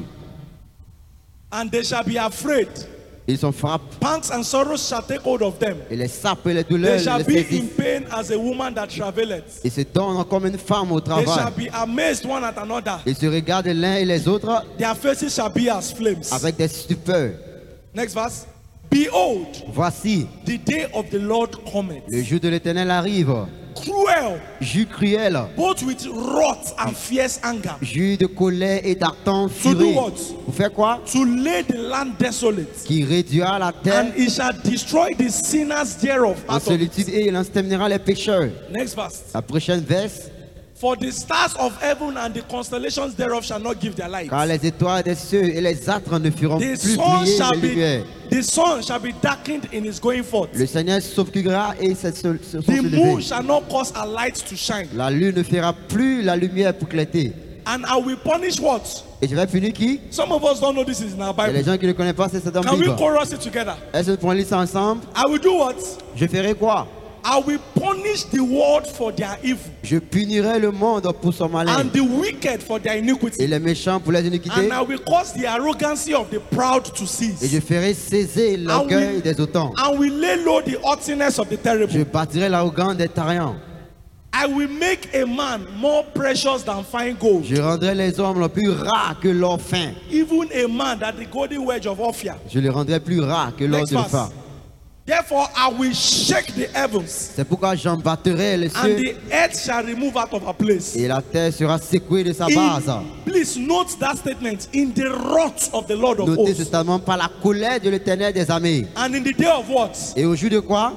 and they shall be afraid. Ils sont frappés Pangs and sorrows shall take hold of them. et les sapes et les They douleurs shall les be in saisissent. pain as a woman that travaileth. Ils se donnent comme une femme au They shall travail. be amazed one at another. Ils se regardent l'un et les autres Their faces shall be as flames. avec des stupeurs. Next verse. Behold, Voici, the day of the Lord cometh, le jour de l'Éternel arrive. cruel, Jour cruel, both with wrath and fierce anger, jour de colère et d'ardente To do furie. what? Vous faites quoi? to lay the land desolate, Qui réduira la terre and he shall destroy the sinners thereof en out of it. solitude et il exterminera les pécheurs. Next verse. La prochaine verse. For the stars of heaven and the constellations thereof shall not give their light. Car les étoiles des cieux et les astres ne feront The plus sun briller shall les lumières. be the sun shall be darkened in his going forth. Le Seigneur s'occupera et se The moon lever. shall not cause her light to shine. La lune ne fera plus la lumière pour éclater. And I will punish what? Et je vais punir qui? Some of us don't know this is in our Et les Bible. gens qui ne connaissent pas, c'est dans la Can we Bible. chorus it together? Est-ce qu'on lit ça ensemble? I will do what? Je ferai quoi? I will punish the world for their evil Je punirai le monde pour son malin and the wicked for their et iniquity. les méchants pour les iniquités. And I will cause the arrogancy of the proud to Et cease. je ferai saisir l'orgueil we- des autants. And will lay low the haughtiness of the Je terrible. bâtirai l'arrogance des tariants. I will make a man more precious than fine gold, Je rendrai les hommes plus rares que l'or fin. even a man that the golden wedge of Ophir. Je les rendrai plus rares que l'or Next de verse. phare. Therefore I will shake the heavens, C'est pourquoi j'en bâtirai les and cieux the earth shall remove out of her place. et la terre sera secouée de sa base. Please note that statement. In the wrath of the Lord of Notez hosts, justement par la colère de l'Éternel des armées. and in the day of what? Et au jour de quoi?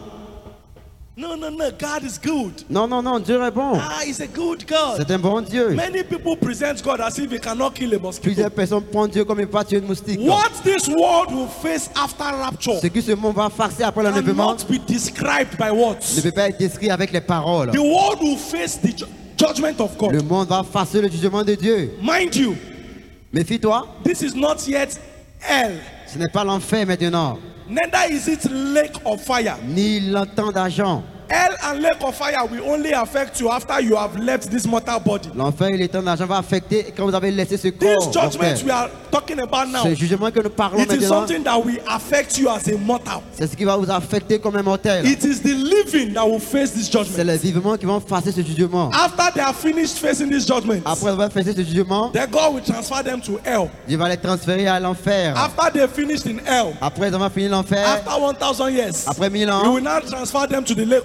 No, God is good. Non, non, non, Dieu est bon. He's a good God. C'est un bon Dieu. Many people present God as if he cannot kill a mosquito. Plusieurs personnes prennent Dieu comme il va tuer une moustique. What this world will face after rapture Ce que ce monde va faire après l'enlèvement cannot be described by what? ne peut pas être décrit avec les paroles. The world will face the judgment of God. Le monde va face le jugement de Dieu. Mind you, Méfie-toi, this is not yet hell. ce n'est pas l'enfer maintenant, Neither is it lake of fire. ni l'entente d'argent. Hell and lake of fire will only affect you after you have left this mortal body. L'enfer et l'étang d'argent va affecter quand vous avez laissé ce This corps. judgment l'enfer. we are talking about now, Ce jugement que nous parlons it is maintenant, something that will affect you as a mortal. c'est ce qui va vous affecter comme un mortel. It is the living that will face this C'est judgment. les vivants qui vont face ce jugement. After they are finished facing this judgment, Après avoir fait ce jugement, then God will transfer them to hell. Dieu va les transférer à l'enfer. After they finished in hell, Après avoir fini l'enfer, after 1,000 years, après 1000 He ans, will now transfer them to the lake of il va fire.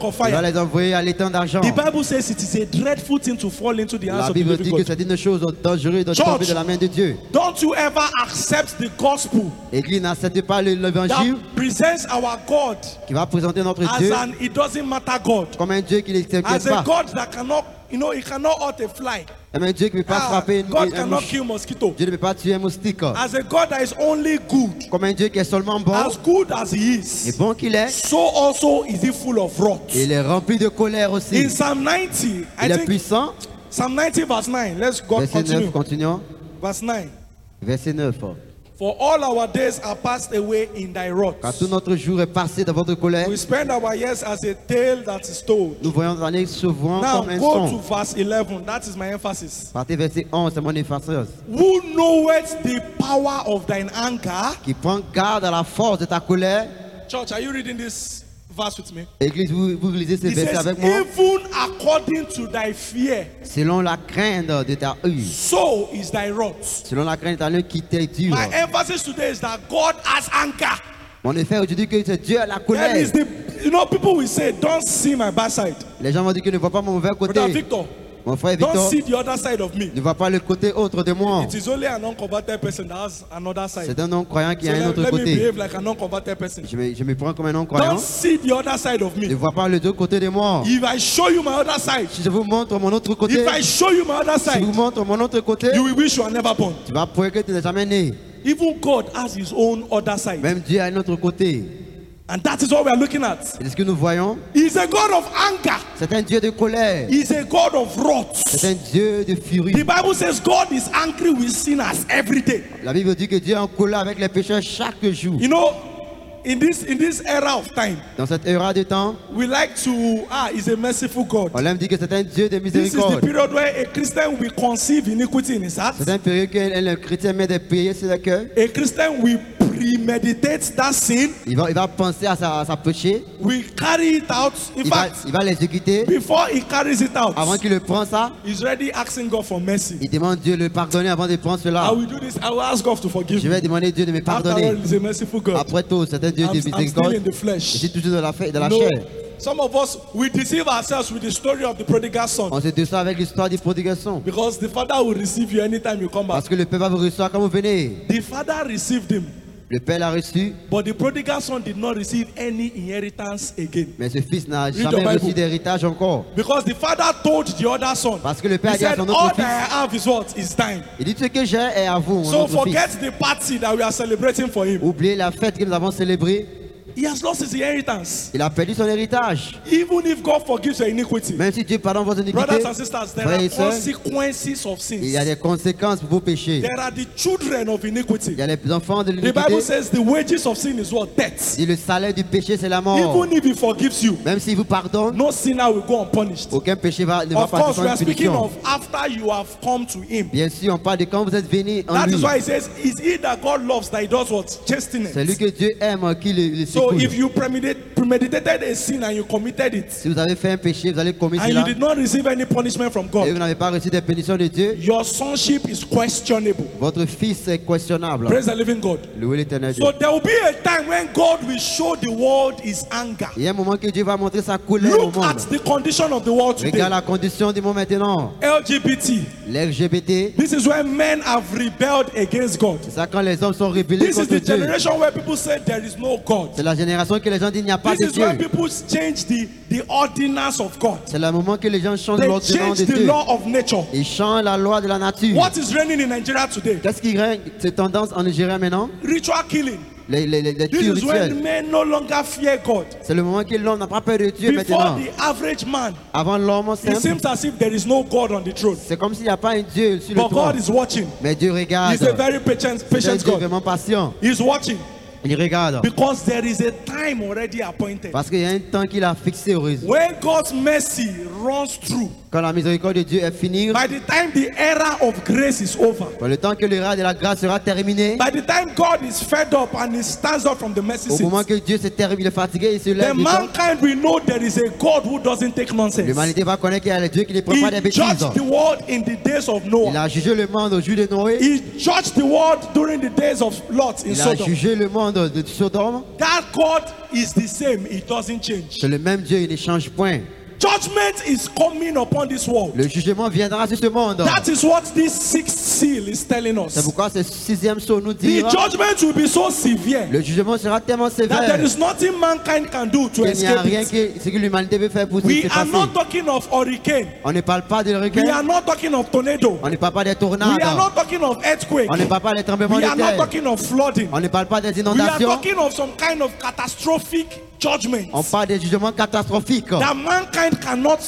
les envoyer à l'étang d'argent. The Bible says it is a dreadful thing to fall into the hands La of the Bible living dit que God. c'est une chose dangereuse de tomber de la main de Dieu. Don't you ever accept the gospel L'Église n'accepte pas l'évangile that presents our God qui va présenter notre as Dieu an it doesn't matter God, comme un Dieu qui ne s'inquiète as a pas. God that cannot, he cannot hurt a fly. Comme un Dieu qui ne peut pas frapper God un cannot mouche. kill mosquito. Dieu ne peut pas tuer un moustique. As a God that is only good, Comme un Dieu qui est seulement bon, as good as he et is, bon qu'il est, so also is he full of wrath. il est rempli de colère aussi. In Psalm 90, I Il est think puissant. Psalm 90 verse 9. Let's go Verset continue. 9, continuons. Verse 9. Verset 9. For all our days are passed away in thy Car wrath. tout notre jour est passé dans votre colère, We spend our years as a tale that is told. nous voyons nos années souvent Now comme un go to son. verse 11. That is my emphasis. Partez verset 11, c'est mon emphasis. Who knoweth the power of thine anger? Qui prend garde à la force de ta colère. Church, are you reading this verse with me? Église, vous lisez ce It verset says, avec moi. even according to thy fear, Selon la crainte de ta ruse, so is thy wrath. selon la crainte de ta lutte qui t'est dure. My emphasis today is that God has anger. Mon effet aujourd'hui que c'est Dieu à la That colère. is the, people will say, don't see my bad side. Les gens vont dire qu'ils ne voient pas mon mauvais côté. Brother Victor, Mon frère don't Victor see the other side of me. ne voit pas le côté autre de moi. It is only an unconverted person that has another side. C'est un non-croyant qui So a un let autre me côté. behave like an unconverted person. Je me prends comme un non-croyant. Don't see the other side of Ne me. vois pas les deux côtés de moi. If I show you my other side, Si je vous montre mon autre côté, if I show you my other si je side, vous montre mon autre côté, you will wish you are never born. tu vas prouver que tu n'es jamais né. Even God has his own other side. Même Dieu a un autre côté. And that is what we are looking at. C'est ce que nous voyons. He's a God of anger. C'est un Dieu de colère. He's a God of wrath. C'est un Dieu de furie. The Bible says God is angry with sinners every day. La Bible dit que Dieu est en colère avec les pécheurs chaque jour. You know, in this era of time, Dans cette ère de temps, we like to, he's a merciful God. on aime dire que c'est un Dieu de This is the miséricorde. period where a Christian will conceive iniquity in his heart. C'est un période que le chrétien met des péchés sur le cœur. A Christian will premeditate that sin, Il va penser à sa péché. will carry it out. In fact, Il va l'exécuter. before he carries it out, Avant qu'il le prenne ça, he's already asking God for mercy. il demande Dieu de le pardonner avant de prendre cela. I will do this. I will ask God to forgive Je me. vais demander Dieu de me After pardonner. all, he's a merciful God. Après tout, c'est un Dieu de I'm still miséricorde. in the Je flesh. suis toujours dans la No, chair. some of us, we deceive ourselves with the story of the prodigal son. On se déçoit avec l'histoire du prodigasson. Because the father will receive you anytime you come back. Parce que le Père va vous recevoir quand vous venez. The father received him, Le Père l'a reçu, but the prodigal son did not receive any inheritance again. mais ce fils n'a your jamais Bible. reçu d'héritage encore. Because the father told the other son, Parce que le Père he a dit à said, son all autre that fils, I have is what? Is time. il dit ce que j'ai est à vous, mon So autre forget fils. the party that we are celebrating for him. Oubliez la fête que nous avons célébrée. He has lost his inheritance. Il a perdu son héritage. Even if God forgives your iniquity. Même si Dieu pardonne votre iniquité, Brothers and sisters, there frères are et sœurs, consequences of il y a sins. des conséquences pour vos péchés. There are the children of Il iniquity. y a les enfants de The Bible l'iniquité. says the wages of sin is what? Death. Et le salaire du péché, c'est la mort. Even if he forgives you, Même s'il vous pardonne, no sinner will go unpunished. aucun péché ne va Of passer course, sans we are une speaking punition. of after you have come to him. Bien sûr, on parle de quand vous êtes venu en That lui. is why he says, it's he that God loves that he does what? C'est lui Chasteneth. que Dieu aime qui le So secoue. if you premeditated a sin and you committed it, Si vous avez fait un péché, vous allez commettre and you cela, did not receive any punishment from et God, vous n'avez pas reçu des pénitions de Dieu, your sonship is questionable. votre fils est questionnable. Praise the living God. Louez l'éternel Dieu. So there will be a time when God will show the world his anger. Il y a un moment que Dieu va montrer sa colère au Look monde. at the condition of the world today. Regarde la condition du monde maintenant. LGBT. L'LGBT, This is when men have rebelled against God. c'est ça quand les hommes sont rébellés This is contre the Dieu. generation where people say there is no God. C'est la génération que les gens disent il n'y a pas This de is when Dieu. people change the ordinance of God. C'est le moment que les gens changent They l'ordonnance change de the Dieu. law of nature. Ils changent la loi de la nature. What is reigning in Nigeria today? Qu'est-ce qui règne cette tendance en Nigeria maintenant? Ritual killing. Les This tues is when rituelles. men no longer fear God. C'est le moment que l'homme n'a pas peur de Dieu Before maintenant. the average man, Avant l'homme it simple, seems as if there is no God on the throne. c'est comme s'il n'y a pas un Dieu sur le But trône. God is watching. Mais Dieu regarde. He's a very patient C'est un Dieu God. vraiment patient. He's watching Il regarde. because there is a time already appointed. Parce qu'il y a un temps qu'il a fixé au réseau. When God's mercy runs through, Quand la miséricorde de Dieu est finie, by the time the era of grace is over, quand le temps que l'era de la grâce sera terminé, by the time God is fed up and he stands up from the mercy au moment seat, que Dieu se termine, il est fatigué, il se lève then du temps, mankind will know there is a God who doesn't take nonsense. l'humanité va connaître qu'il y a un Dieu qui ne prend pas des He bêtises. judged the world in the days of Il Noah. a jugé le monde au jour de Noé. He judged the world during the days of Lot in Il a Sodom. jugé le monde monde de Sodome, that God is the same. It doesn't change. c'est le même Dieu, il ne change point. Judgment is coming upon this world. Le jugement viendra sur ce monde. That is what this sixth seal is telling C'est us. pourquoi ce sixième sceau nous The dit judgment will be so severe le jugement sera tellement that sévère there is nothing mankind can do to qu'il n'y a escape rien it. que ce que l'humanité veut faire pour We se are passer. not talking of hurricane. On ne parle pas de We requin, are not talking of tornado. on ne parle pas des We tornades, are not talking of earthquake. on ne parle pas des tremblements We de are not terre, talking of flooding. on ne parle pas des We are inondations, talking of some kind of catastrophic judgment on parle des jugements catastrophiques that mankind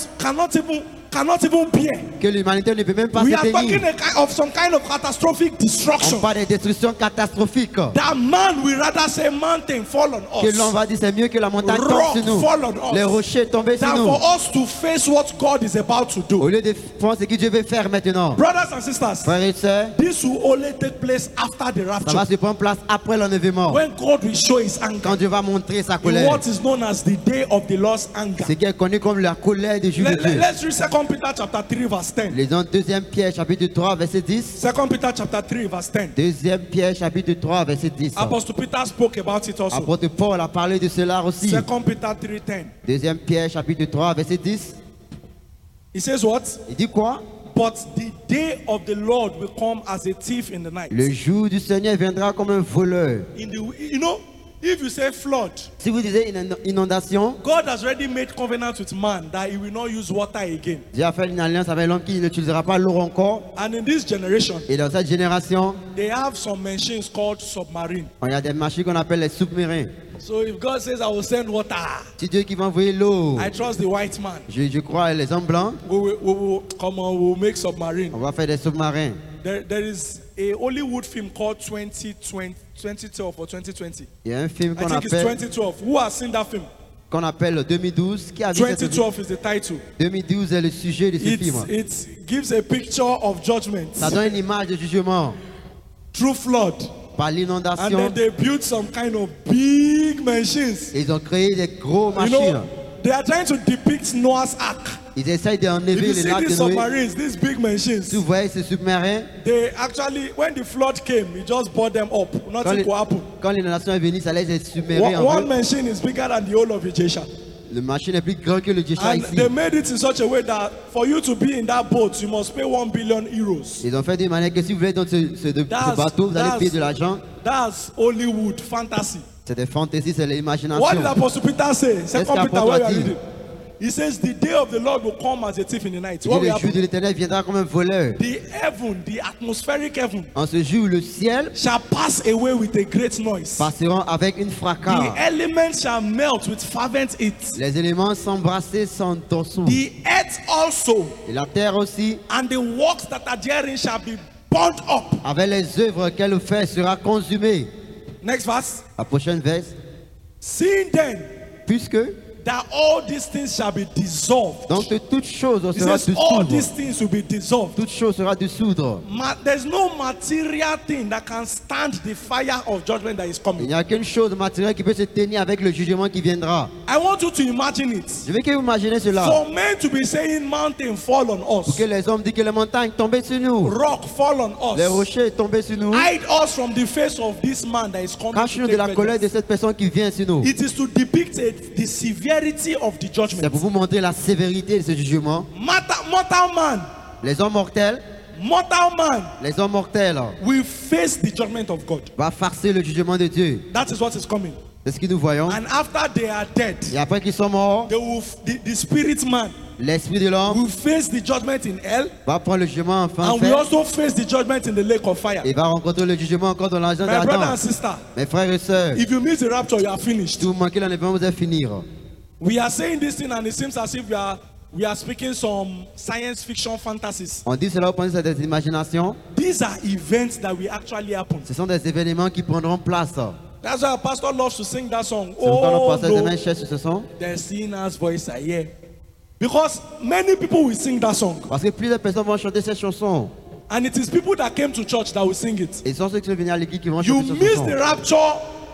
cannot even bear. que l'humanité ne peut même pas We se are talking tenir. of some kind of catastrophic On destruction. parle des destructions catastrophiques. That man will rather say mountain fall on Que l'on us va dire c'est mieux que la montagne tombe Rock sur nous, fall on us. les rochers tombent sur than nous, for us to face what God is about to au do. lieu de faire ce que Dieu veut faire maintenant. Brothers and sisters, Frères et sœurs, this will only take place after the ça va rapture, se prendre place après l'enlèvement, when God will show his anger quand Dieu va montrer sa in colère, what is known as the day of the Lord's anger. ce qui est connu comme la colère de Dieu. Let's read 2 Peter chapter 3 verse 10. Lisons 2 Pierre chapitre 3 verset 10. 2 Peter chapter 3 verse 10. 2 Pierre chapitre 3 verset 10. Apostle Peter spoke about it also. Apôtre Paul a parlé de cela aussi. 2 Peter 3:10. 2 Pierre chapitre 3 verset 10. He says what? Il dit quoi? But the day of the Lord will come as a thief in the night. Le jour du Seigneur viendra comme un voleur. If you say flood, Si vous disiez une inondation, God has already made covenant with man that he will not use water again. Dieu a fait une alliance avec l'homme qui n'utilisera pas l'eau encore. And in this generation, Et dans cette génération, they have some machines called submarine. il y a des machines qu'on appelle les sous-marins. So if God says I will send water, C'est Dieu qui va envoyer l'eau. I trust the white man. Je crois les hommes blancs, We'll make submarine. on va faire des sous-marins. There is a Hollywood film called 2012 or 2020. Il y a un film I think it's 2012. Who has seen that film? qu'on appelle 2012. Qui a vu cette 2012 is the title. 2012 est le sujet de ce film. It gives a picture of judgment Ça donne une image de jugement through flood. par And l'inondation. then they built some kind of big machines. Ils ont créé des gros You machines. know, they are trying to depict Noah's Ark. Ils essayent d'enlever If you les see lacs these de Noé. submarines, these big machines, Si vous voyez ces sous-marins, they actually, when the flood came, it just brought them up. Nothing could happen. quand l'inondation est venue, ça laisse les submerger en One eux. machine is bigger than the whole of Ejesha. Le machine est plus grand que le Jesha And ici. they made it in such a way that for you to be in that boat, you must pay 1 billion euros. Ils ont fait d'une manière que si vous voulez dans ce bateau, vous allez payer de l'argent. That's Hollywood fantasy. C'est des fantaisies, c'est l'imagination. What did Apostle Peter say? Second qu'apôtre Peter, where you a are dit? reading. He says the day of the Lord will come as a thief in the night. Et What will le jour happen? de l'éternel viendra comme un voleur. The heaven, the atmospheric heaven, En ce jour, le ciel shall pass away with a great noise. passeront avec une fracas. The elements shall melt with fervent heat. Les éléments s'embrasser sans torsion. The earth also Et la terre aussi, and the works that are therein shall be burnt up. avec les œuvres qu'elle fait, sera consumée. Next verse. La prochaine verse. Seeing then Puisque, that all these things shall be dissolved. donc toute chose He sera says all dissoudre. these things will be dissolved. Toute chose sera dissoudre. There's no material thing that can stand the fire of judgment that is Il coming. n'y a qu'une chose matérielle qui peut se tenir avec le jugement qui viendra. I want you to imagine it. Je veux que vous imaginez cela. For men to be saying mountain fall on Pour us, que les hommes disent que les montagnes tombaient sur nous. rock fall on Les us, rochers tombaient sur nous. hide us from the face of this man that is coming to Cache-nous de take la colère de vengeance. cette personne qui vient sur nous. It is to depict the severity of the C'est judgment. pour vous montrer la sévérité de ce jugement. Mortal man, Les hommes mortels, les hommes mortels will face the judgment of God. vont farcer le jugement de Dieu. That is what is coming. C'est ce que nous voyons. And after they are dead, Et après qu'ils sont morts, the spirit man l'esprit de l'homme will face the judgment in hell, va prendre le jugement en and we enfer also face the judgment in the lake of fire. et va rencontrer le jugement encore dans l'argent My brother d'Adam. and sister, Mes frères et sœurs, if you miss the rapture, you are finished. si vous manquez l'enlèvement, vous allez finir. We are saying this thing, and it seems as if we are speaking some science fiction fantasies. On dit cela, on pense à des imaginations. These are events that will actually happen. Ce sont des événements qui prendront place. That's why our pastor loves to sing that song. C'est pourquoi nos Oh, pasteurs no, demain cherchent ce son. the sinner's voice I hear. Because many people will sing that song, Parce que plusieurs personnes vont chanter cette chanson. and it is people that came to church that will sing it. Et ce sont ceux qui sont venus à l'église qui vont You chanter cette miss chanson. the rapture,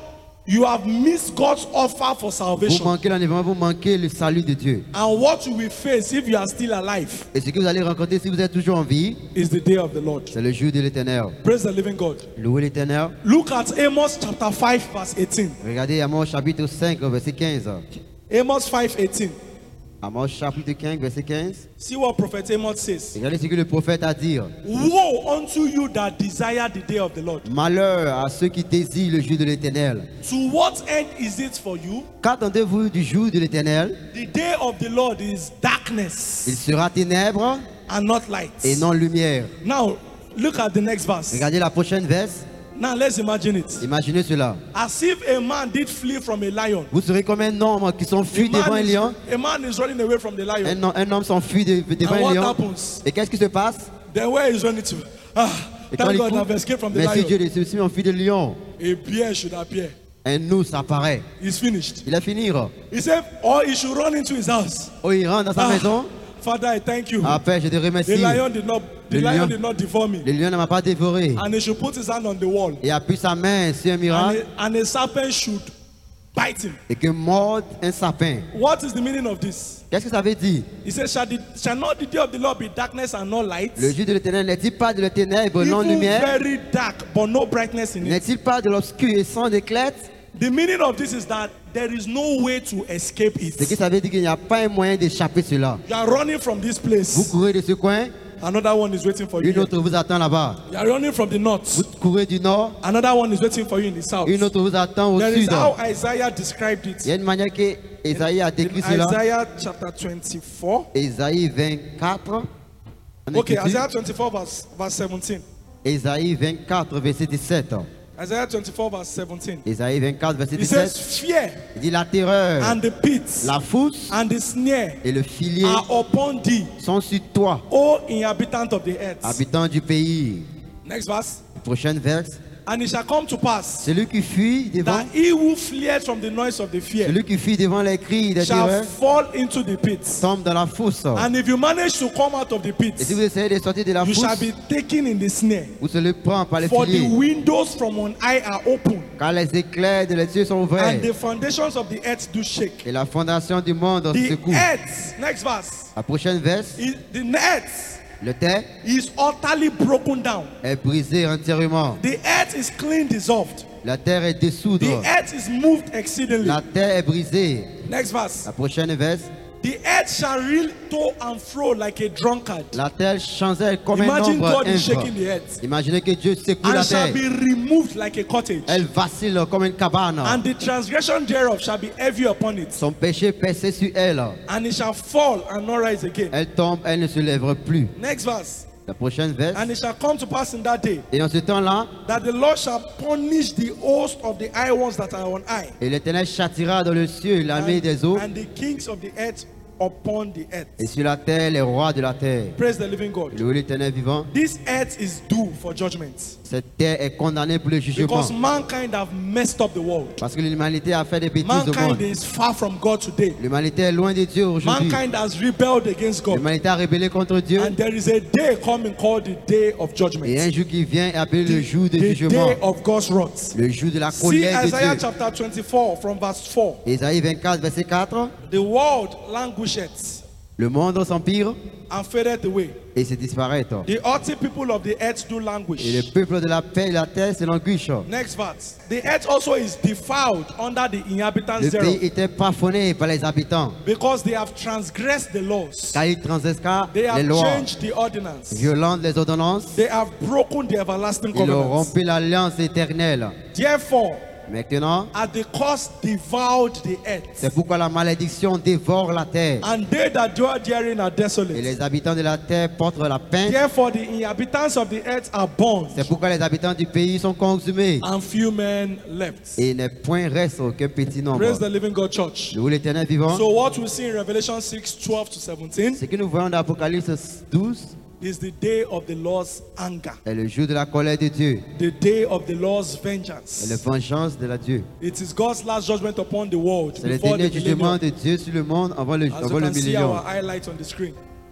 You have missed God's offer for Vous salvation. manquez l'enlèvement, vous manquez le salut de Dieu. And what you will face if you are still alive Et ce que vous allez rencontrer si vous êtes toujours en vie, is the day of the Lord. c'est le jour de l'Éternel. Praise the living God. Louez l'Éternel. Look at Amos chapter 5 verse 18. Regardez Amos chapitre 5, verset 15. Amos 5:18. Amos chapitre 15, verset 15. See what prophet Amos says. Regardez ce que le prophète a dit. Woe unto you that desire the day of the Lord. Malheur à ceux qui désirent le jour de l'Éternel. To what end is it for you? Qu'attendez-vous du jour de l'Éternel? The day of the Lord is darkness Il sera ténèbres and not light. et non lumière. Now, look at the next verse. Regardez la prochaine verse. Now, let's imagine it. Imaginez cela. As if a man did flee from a lion. Vous serez comme un homme qui s'enfuit devant un lion. A man is running away from the lion. Un homme s'enfuit devant And un what lion. happens? Et qu'est-ce qui se passe? Then where is running to? Ah, Et quand thank il God court, I've escaped from the merci Dieu, lion. je suis enfui de lion. A bear should appear. Un ours apparaît. He's finished. Il a fini. He said, or he should run into his house. Oh, il rentre dans sa maison. Father, I thank you. Ah, Père, je te The remercie. lion did not. The Le lion lion. did not devour me. Le lion ne m'a pas dévoré. And he should put his hand on the wall. Il appuie sa main sur un miracle And a serpent should bite him. et que morde un sapin. What is the meaning of this? Qu'est-ce que ça veut dire? He says, shall not the day of the Lord be darkness and no light? Le jour de l'Éternel n'est-il pas de la ténèbre, non Even lumière? very dark, but no brightness in it. N'est-il pas de l'obscur et sans éclat? The meaning of this is that there is no way to escape Ce que it. ça veut dire qu'il n'y a pas un moyen d'échapper cela. You are running from this Vous place. courez de ce coin, Another one is waiting for you. une autre vous attend là-bas. You are running from the Vous north. courez du nord, Another one is waiting for you in the south. une autre vous attend au There is sud. how Isaiah described Il y a it. une manière que Ésaïe a In décrit cela. Isaiah chapter 24. Ésaïe 24. en Okay, écriture. Isaiah 24 verse 17. Ésaïe 24, verset 17. Isaiah 24 verse 17. Ésaïe 24, verset He says, 17. fear Il dit la terreur, and the pit la fousse and the snare et le filier are upon thee, sont sur toi, O inhabitant of the earth. habitants du pays. Next verse. Prochaine verse. And it shall come to pass Celui qui fuit devant, that he who fleeth from the noise of the fear celui qui fuit devant les cris des shall terreurs fall into the pit. tombe dans la fosse. And if you manage to come out of the pit, Et si vous essayez de sortir de la you shall fosse, be taken in the snare. vous se le prend par les For the filets. windows from on high are open, Car les éclairs de les cieux sont ouverts. and the foundations of the earth do shake. Et la fondation du monde se The secoue. earth, next verse, La prochaine verse. the earth Le terre is utterly broken down. est brisé entièrement. The earth is clean dissolved. La terre est The dissoudre. earth is moved exceedingly. La terre est brisée. Next verse. La prochaine verse. The earth shall reel to and fro like a drunkard. La terre changeait comme un Imagine ombre God is shaking ivre. the earth. Imaginez que Dieu secoue la And shall terre. be removed like a cottage. Elle vacille comme une cabane. And the transgression thereof shall be heavy upon it. Son péché pèse sur elle. And it shall fall and not rise again. Elle tombe, elle ne se lèvera plus. Next verse. La prochaine verse. And it shall come to pass in that day Et en ce temps-là, that the Lord shall punish the host of the high ones that are on high, et l'Éternel châtira dans le ciel l'armée des eaux, and the kings of the earth upon the earth. et sur la terre les rois de la terre. Praise the living God. Louez l'Éternel vivant. This earth is due for judgment Cette terre est condamnée pour le jugement. because mankind have messed up the world. Parce que l'humanité a fait des bêtises au Mankind monde. is far from God today. L'humanité est loin de Dieu aujourd'hui. Mankind has rebelled against God. L'humanité a rébellé contre Dieu. And there is a day coming called the day of judgment. Et un jour qui vient est appelé le jour de The jugement. day of God's wrath. Le jour de la See colère de Isaiah Dieu. chapter 24 from verse 4. Ésaïe 24, verset 4. The world languisheth Le monde s'empire and fadeth away. et se disparaît. The haughty people of the earth do Et le languish. peuple de la paix et de la terre se languissent. Next verse. The earth also is defiled under the inhabitants Le pays thereof, était plafonné par les habitants. because they have transgressed the laws. Car ils transgressent They les have lois, changed the ordinance. violentent les ordonnances. They have broken the everlasting Ils ont covenant. rompu l'alliance éternelle. Therefore, Maintenant, at the cost devoured the earth, c'est pourquoi la malédiction dévore la terre. and they that dwell therein are Et desolate. les habitants de la terre portent la peine. Therefore, the inhabitants of the earth are burned, C'est pourquoi les habitants du pays sont consumés. and few men left. Et il n'est point reste aucun petit Praise nombre. the living God, church. Louez l'Éternel vivant. So, what we see in Revelation 6 12 to 17 Ce que nous voyons dans Apocalypse 12 is the day of the Lord's anger, est le jour de la colère de Dieu the day of the Lord's et la vengeance. vengeance de la Dieu. It is God's last judgment upon the world C'est le before the dernier jugement millennium. de Dieu sur le monde avant le As you can see millénium. our highlights on the screen.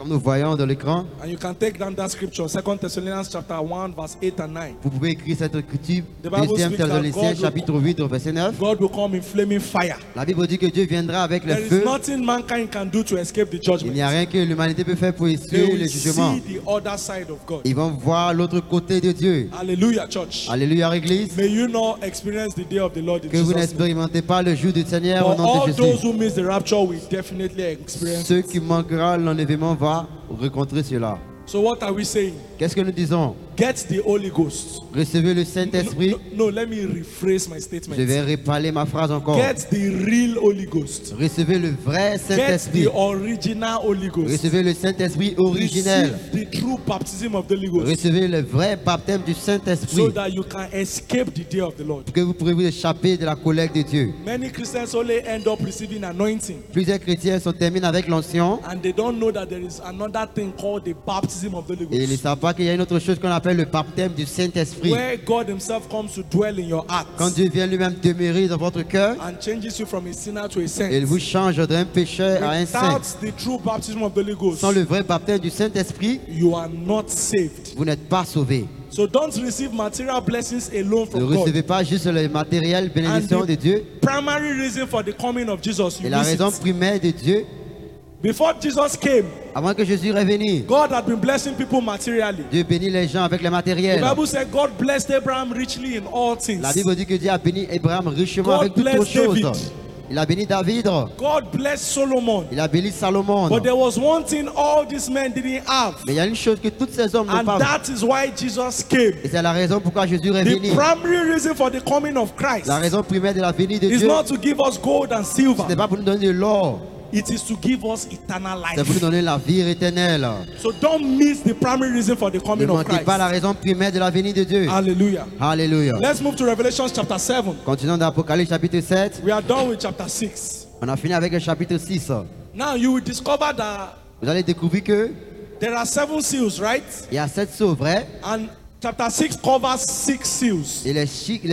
Comme nous voyons dans l'écran, And you can take down that scripture, 2 Thessalonians chapter 1, verse 8 and 9. vous pouvez écrire cette écriture, The Bible 2 speaks that Thessaloniciens God chapitre 8 verset 9. God will come in flaming fire. La Bible dit que Dieu viendra avec le There is feu. nothing mankind can do to escape the Il judgment. n'y a rien que l'humanité peut faire pour They essuyer le will jugement. see the other side of God. Ils vont voir l'autre côté de Dieu. Hallelujah, church. Alléluia, Église. May you not experience the day of the Lord in Que vous Jesus' name. n'expérimentez pas le jour du Seigneur au For nom all de those Jésus. who miss the rapture will definitely experience Ceux it. qui manqueront l'enlèvement vont rencontrer cela. So what are we saying? Qu'est-ce que nous disons? Get the Holy Ghost. Recevez le Saint-Esprit. No, let me rephrase my statement. Je vais reparler ma phrase encore. Get the real Holy Ghost. Recevez le vrai Get Saint-Esprit. the original Holy Ghost. Recevez le Saint-Esprit originel. Receive the true baptism of the Holy Ghost. Recevez le vrai baptême du So Saint-Esprit. that you can escape the day of the Lord. Pour que vous pourrez vous échapper de la colère de Dieu. Many Christians only end up receiving anointing, Plusieurs chrétiens sont terminés avec l'onction and they don't know that there is another thing called the baptism of the Holy et ils ne Ghost, savent pas qu'il y a une autre chose qu'on appelle le baptême du Saint-Esprit. where God Himself comes to dwell in your heart Quand Dieu vient lui-même demeurer dans votre cœur, and changes you from a sinner to a saint. il vous change d'un pécheur à un saint. Without the true baptism of the Holy Ghost, Sans le vrai baptême du Saint-Esprit, you are not saved. vous n'êtes pas sauvé. So don't receive material blessings alone Ne from God. recevez pas juste le matériel bénédiction de Dieu. Primary reason for the coming of Jesus, you Et la miss raison it. primaire de Dieu, Before Jesus came, avant que Jésus revienne, God had been blessing people materially. Dieu bénit les gens avec le The matériel. Bible said God blessed Abraham richly in all things. La Bible dit que Dieu a béni Abraham richement God avec toutes bless choses. David. Il a béni David. God blessed Solomon. Il a béni Salomon. But there was one thing all these men didn't have. Mais il y a une chose que tous ces hommes n'ont And pas. that is why Jesus came. Et c'est la raison pourquoi Jésus est venu. The primary reason for the coming of Christ La raison primaire de la venue de is Dieu, not to give us gold and ce silver. n'est pas pour nous donner de l'or, It is to give us eternal c'est pour nous life. donner la vie éternelle. So don't miss the primary reason for the Ne coming of manquez pas la Christ. raison primaire de la venue de Dieu. Hallelujah. Alléluia. Let's move to Revelation chapter 7. Continuons dans Apocalypse chapitre 7. We are done with chapter 6. On a fini avec le chapitre 6. Now you will discover that Vous allez découvrir que there are 7 seals, right? il y a 7 sceaux vrais And chapter 6 covers 6 seals. et les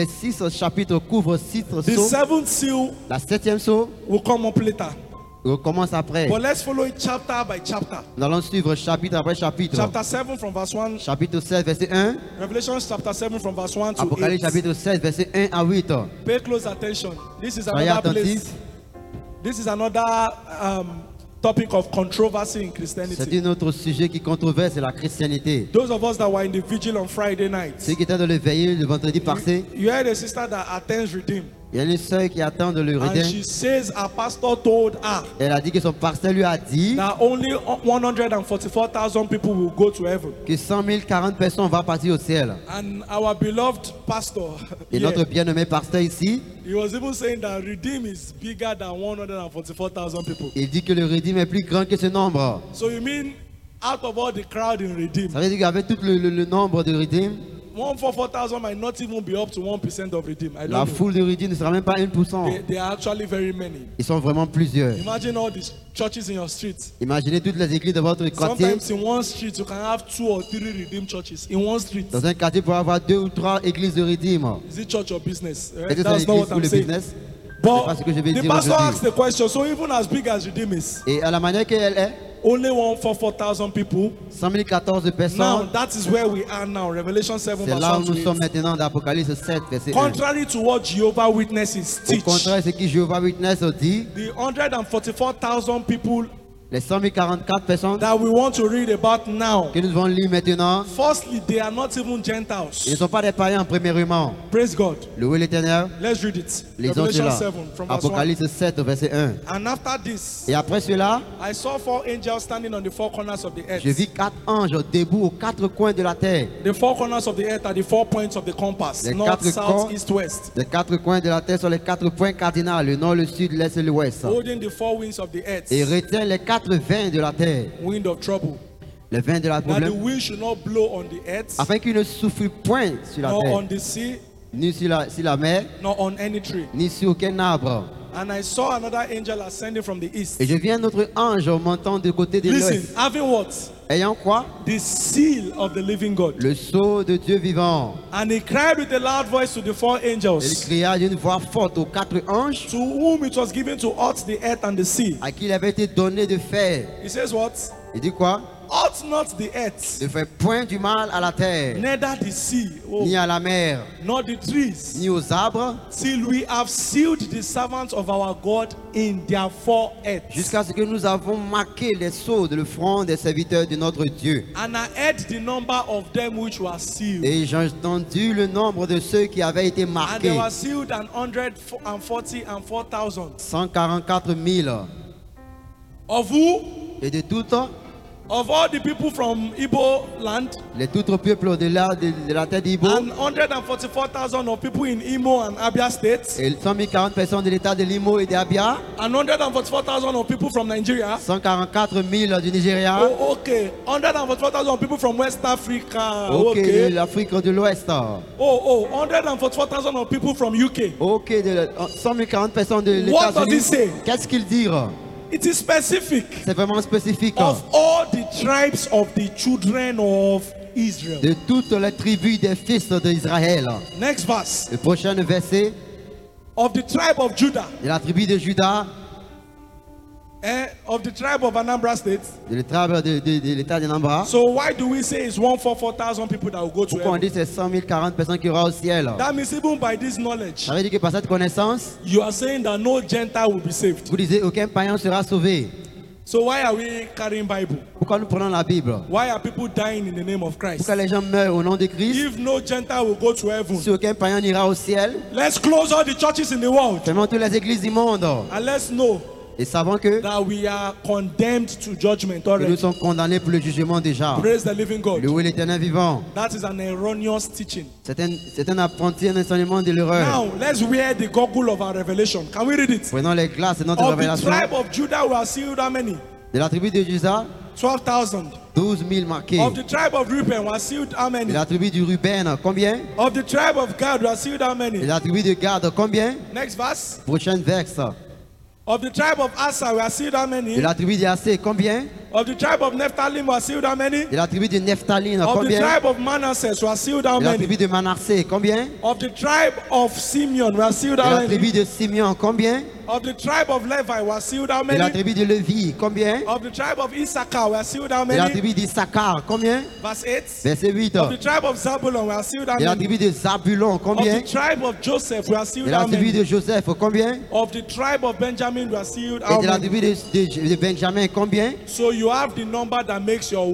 6 chapitres couvrent 6 The sceaux. 7th seal La 7e sceau will come up later. recommence après. But let's follow it chapter by chapter. Nous allons suivre chapitre après chapitre. Chapter 7 from verse 1. Chapitre 16, verset 1. Revelation chapter 7 from verse 1 to Apocalypse 8. chapitre 16, verset 1 à 8. Pay close attention. This is Soyez another place. attentifs. This is another topic of controversy in C'est Christianity. un autre sujet qui controverse la chrétienté. Those of us that were in the vigil on Friday night, Ceux qui étaient dans le veillée le vendredi passé, you had a sister that attends Redeem, il y a une sœur qui attend de le and redemption. she says her pastor told her Elle a dit que son pasteur lui a dit that only 144,000 people will go to heaven. que 100 040 personnes vont partir au ciel. And our beloved pastor, Et here, notre bien-aimé pasteur ici, he was even saying that Redeem is bigger than 144,000 people. il dit que le Redeem est plus grand que ce nombre. So you mean out of all the crowd in Redeem, Ça veut dire qu'avec tout le nombre de Redeem, 144,000 might not even be up to 1% of Redeem. I la don't know. foule de Redeem ne sera même pas 1%. They are actually very many. Ils sont vraiment plusieurs. Imagine all these churches in your street. Imaginez toutes les églises de votre quartier. Sometimes in one street you can have 2 or 3 Redeemed churches in one street. Dans un quartier, pour avoir 2 ou 3 églises de Redeem. Is it church or business? Right? Est-ce que That's c'est not l'église what ou I'm le saying. business? C'est pas ce que je vais But the dire pastor aujourd'hui. asked the question, so even as big as Redeem is, Et à la manière qu'elle est, only 144,000 people. 100 014 Now personnes, that is where we are now. Revelation 7 c'est verse là 1 où nous to sommes 8. maintenant dans Apocalypse 7, verset 1. Contrary to what Jehovah Witnesses Au teach, contraire, ce qui Jéhovah Witness dit, the 144,000 people les 100 044 personnes that we want to read about now, que nous devons lire maintenant, firstly, they are not even ils ne Gentiles. sont pas des païens premièrement. Praise God. Louez l'Éternel. Let's read it. Lisons Revelation cela. 7 from verse 1. Apocalypse 7, verset 1. And after this, Et après cela, I saw 4 angels standing on the 4 corners of the earth. je vis 4 anges debout aux 4 coins de la terre. The 4 corners of the earth are the 4 points of the compass: Les north, 4 south, corps east, west. Les 4 coins de la terre sont les 4 points cardinaux, le nord, le sud, l'est et l'ouest. Holding the 4 winds of the earth, Et retient les 4 vents de la terre, wind of trouble, les vents de la that the problème, wind should not blow on the earth, afin qu'il ne souffle point sur la nor terre, on the sea, ni sur la mer, nor on any tree. ni sur aucun arbre. And I saw another angel ascending from the east. Et je vis un autre ange montant du côté de Listen, l'ouest, having what? ayant quoi? The seal of the living God. Le sceau de Dieu vivant. And he cried with a loud voice to the 4 Il angels, cria d'une voix forte aux 4 anges, to whom it was given to hurt the earth and the sea. à qui il avait été donné de faire. He says what? Il dit quoi? Ought not the earth, Ne fais point du mal à la terre, neither the sea, ni à la mer, nor the trees, ni aux arbres, till we have sealed the servants of our God in their foreheads. jusqu'à ce que nous avons marqué les sceaux de le front des serviteurs de notre Dieu. And I heard the number of them which were sealed. Et j'ai entendu le nombre de ceux qui avaient été And they marqués, were sealed 144,000. 144 000. Of who? Et de toutes, Of all the people from Igbo land, les tout peuples de la terre d'Ibo, and 144,000 of people in Imo and Abia states, et 140 personnes de l'état de Limo et d'Abia, and 144,000 of people from Nigeria. 144 000 du Nigeria, Oh, okay. 144,000 people from West Africa. ok, de Okay. l'Afrique de l'Ouest, 144,000 of people from UK. ok, de 140 personnes de What does it l'État-Unis. say? Qu'est-ce qu'il dit? It is specific. C'est vraiment spécifique. Of all the tribes of the children of Israel. De toutes les tribus des fils d'Israël. Next verse. Le prochain verset, Of the tribe of Judah, de la tribu de Juda, of the tribe of Anambra State. de l'état de Nambra. So why do we say it's 144,000 people that will go to Pourquoi on heaven? dit c'est 140 personnes qui auront au ciel? That means even by this knowledge, Ça veut dire que par cette connaissance, you are saying that no Gentile will be saved. vous disiez aucun païen sera sauvé. So why are we carrying Bible? Pourquoi nous prenons la Bible? Why are people dying in the name of Christ? Pourquoi les gens meurent au nom de Christ? If no Gentile will go to heaven, Si aucun païen n'ira au ciel, let's close all the churches in the world fermons toutes les églises du monde. and let's know Et savons que that we are condemned to judgment nous already. sommes condamnés pour le jugement déjà. Praise the living God. Le haut l'Éternel vivant. That is an erroneous teaching. C'est un apprenti, un enseignement de l'erreur. Now, let's wear the goggle of our revelation. Can we read it? Prenons les glaces de notre Of the révélation. tribe of Judah were sealed how many? De la tribu de Juda, 12,000. 12 000 marqués. Of the tribe of Reuben were sealed how De many? la tribu du Ruben, combien? Of the tribe of Gad were sealed how De many? la tribu de Gad, combien? Next verse. Prochain verse. Of the tribe of Asa were sealed how many? De la tribu d'Assé, combien? Of the tribe of Nephthalim were sealed how many? De la tribu de Nephthaline, Of the combien? tribe of Manasseh were sealed how De la many? tribu de Manassé, combien? Of the tribe of Simeon were sealed De how la many? tribu de Simeon, combien? Of the tribe of Levi were sealed how De la many? tribu de Lévi, combien? Of the tribe of Issachar were sealed how De la many? tribu d'Issachar, combien? Verse 8. Verset 8. Of the tribe of Zabulon were sealed how De la many? tribu de Zabulon, Of combien? the tribe of Joseph were De sealed la how tribu many? de Joseph, combien? Of the tribe of Benjamin were sealed Et how de la many? tribu de Benjamin, combien? So you have the number that makes your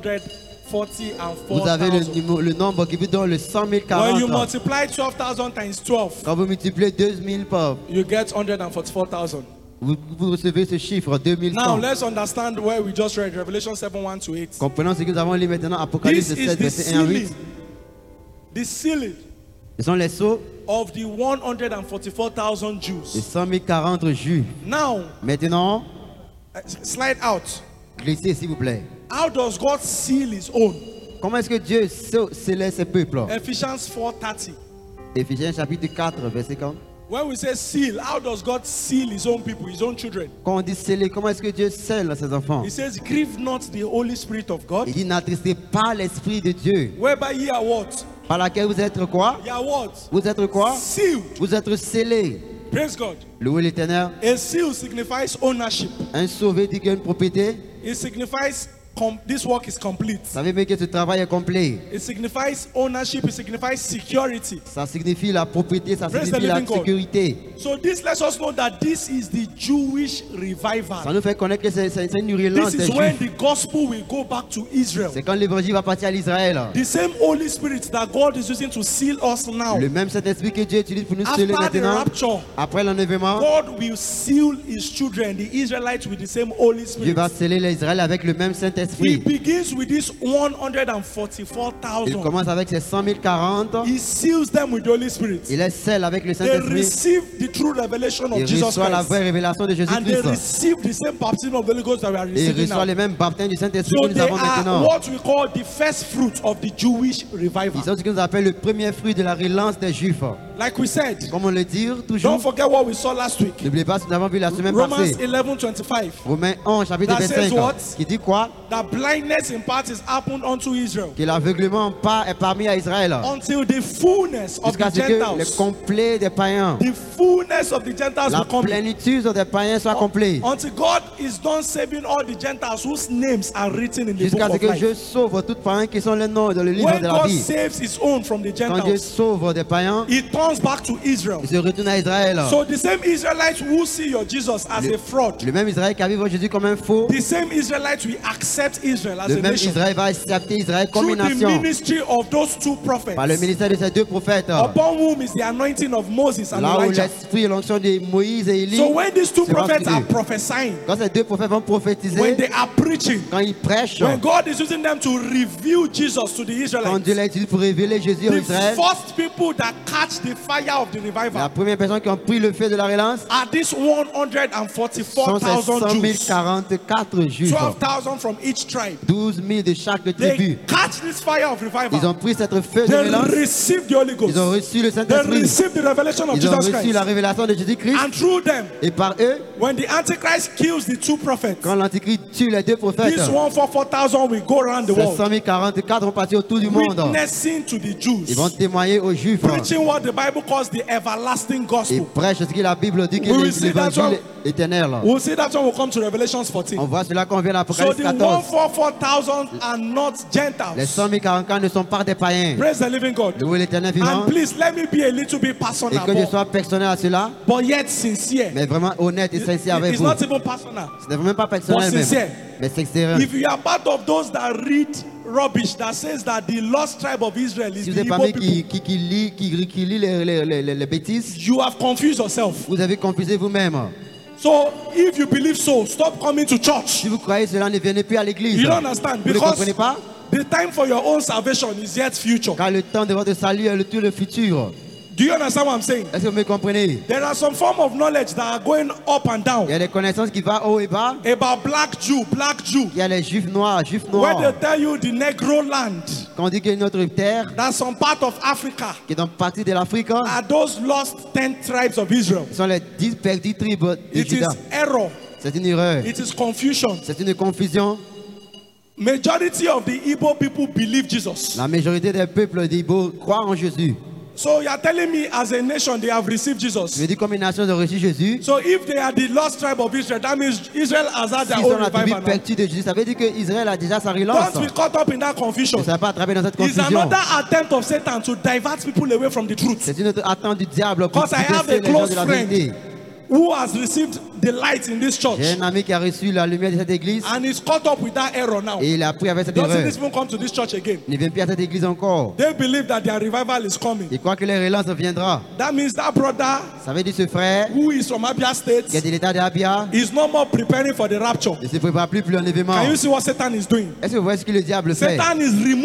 140 and Vous avez 4,000. le nombre qui vous donne le 100 When you 040. multiply 12,000 times 12, Quand vous multipliez 2000 par, you get 144,000. vous recevez ce chiffre, Now 2100. let's understand where we just read Revelation 7, 1 to 8. Comprenons ce que nous avons lu maintenant, Apocalypse This is 7, the verset 1 à 8. sealing, the sealing Ce sont les sceaux of the 144,000 des Jews. 100 040 Juifs. Now, Maintenant, slide out. glissez s'il vous plaît. How does God seal his own? Comment est-ce que Dieu scellait ses peuples? Ephesians 4:30. Éphésiens chapitre 4, verset 40. When we say seal, how does God seal his own people, his own children? Quand on dit sceller, comment est-ce que Dieu scelle ses enfants? He says, grieve not the Holy Spirit of God, Il dit n'attristez pas l'Esprit de Dieu, whereby ye are what? par laquelle vous êtes quoi? Ye are what? Vous êtes quoi? Sealed. Vous êtes scellés. Praise God. Louez l'Éternel. A seal signifies ownership. Un sauvé dit qu'il y a une propriété. It signifies this work is complete. Ça veut dire que ce travail est complet. It signifies ownership. It signifies security. Ça signifie la propriété, ça Praise signifie the la living God. sécurité. So this lets us know that this is the Jewish Ça revival. nous fait connaître que c'est une relance This des is when Juifs. the gospel will go back to Israel. C'est quand l'évangile va partir à l'Israël. The same Holy Spirit that God is using to seal us now. Le même Saint-Esprit que Dieu utilise pour nous sceller After the maintenant. rapture, Après l'enlèvement, God will seal his children, the Israelites, with the same Holy Dieu Spirit. va sceller l'Israël avec le même He Saint-Esprit. begins with this Il 144,000. commence avec ses 100 040. He seals them with the Holy Spirit. Il est scellé avec le They Saint-Esprit. receive the true revelation of Il Jesus reçoit la Christ. vraie révélation de And they Jésus-Christ. receive the same baptism of the Holy Ghost that we are Et il receiving reçoit now. les mêmes baptêmes du Saint-Esprit So que nous they avons are maintenant. what we call the first fruit of the Jewish revival. Ils sont ce que nous appelons le premier fruit de la relance des Juifs. Like we said, Comme on le dit don't toujours, forget what we saw last week. n'oubliez pas ce que nous avons vu la semaine Romans passée. 11:25. Romains 11, chapitre That says 25, what? qui dit quoi? That blindness in part is happened unto Israel Que l'aveuglement est parmi à Israël. until the fullness of Jusqu'à the ce que le Gentiles, complet des païens, the fullness of the Gentiles la will come in. plénitude des païens soit complet. Until God is done saving all the Gentiles whose names are written in the book Jusqu'à ce of que life. je sauve tous païens qui sont les noms dans le livre When de la God vie. saves his own from the Quand Dieu Gentiles, sauve des païens, he turns back to Israel. il se retourne à Israël. So the same Israelites who see your Jesus as a fraud, Le même Israël qui a vu votre Jésus comme un faux, the same Israelites will accept Israel as le a même nation Israël va accepter Israël comme through une the nation ministry of those two prophets, par le ministère de ces deux prophètes. upon whom is the anointing of Moses and Là où Elijah. l'esprit et l'onction de Moïse et Élie, So when these two c'est prophets rempli. are prophesying, Quand ces deux prophètes vont prophétiser, when they are preaching, quand ils prêchent, when God is using them to reveal Jesus to the quand Dieu Israelites, l'a utilisé pour révéler Jésus en the Israël, first people that catch the fire of the la revival première personne qui ont pris le feu de la relance are these sont ces 144,000 Jews, 144 Juifs, 12,000 from each tribe. 12 000 de chaque They tribu. catch this fire of Ils revival. ont pris cette feu de They relance, receive the Holy ils ont Ghost. reçu le They Saint-Esprit, receive the revelation of ils ont Jesus reçu la Christ. révélation de Jésus-Christ, And through them, et par eux, when the Antichrist kills the two prophets, quand l'Antichrist tue les deux prophètes, this 144,000 will go around the ces world, 144 vont partir autour du monde. witnessing to the Jews, Ils vont témoigner aux Juifs. preaching what the Bible calls the everlasting Ils gospel. prêchent ce que la Bible dit que We will see that one. l'évangile éternel. We'll see that when we come to Revelation On 14. voit cela quand on vient à So l'Apocalypse the 14. 144,000 are not Les Gentiles. 144 ne sont pas des païens. Praise the living God. Louez l'éternel vivant. And please let me be a little bit Et personal, que je sois personnel à cela, but yet sincere. mais vraiment honnête et sincère avec It's vous. not even personal. Ce n'est même pas personnel But sincere. même, mais sincère. If you are part of those that read rubbish that says that the lost tribe of Israel is Si vous the êtes Igbo parmi people, qui lit les bêtises, you have confused yourself. vous avez confusé vous-même. So if you believe so, stop coming to church. Si vous croyez cela, ne venez plus à l'église. You don't understand, Vous ne because comprenez pas? the time for your own salvation is yet future. Car le temps de votre salut est tout le futur. Do you understand what I'm saying? Est-ce que vous me comprenez? There are some form of knowledge that are going up and Il y down a des connaissances qui vont haut et bas. about black Jew. Il y a les juifs noirs, Where they tell you the Negro land, Quand on dit que notre terre, that some part of Africa qui est dans partie de l'Afrique, are those lost 10 tribes of Israel. sont les 10 perdues tribus de It is Juda. error. C'est une erreur. It is confusion. C'est une confusion. Majority of the Igbo people believe Jesus. La majorité des peuples d'Ibo croient en Jésus. So you are telling me as a nation they have received Je Jesus. dis comme une nation de reçu Jésus. So if they are the lost tribe of Israel, that means Israel has had their S'ils sont own la tribu revival now. perdue de Jésus, ça veut dire qu'Israël a déjà sa relance. Don't be caught up in that confusion. Ne soyez pas attrapé dans cette It's confusion. another attempt of Satan to divert people away from the truth. C'est une autre attente du diable pour Because I have détourner a les gens close de la friend vérité. who has received the light in this church J'ai un ami qui a reçu la lumière de cette église and is caught up with that error now. et il a pris avec cette Doesn't erreur. this even come to this church again? Il ne vient plus à cette église encore. They believe that their revival is coming. Il croit que les relances viendra. That means that brother Ça veut dire ce frère who is from Abia qui est State de l'état d'Abia is no more preparing for the rapture. ne se prépare plus pour l'enlèvement. Can you see what Satan is doing? Est-ce que vous voyez ce que le diable fait? Satan is removing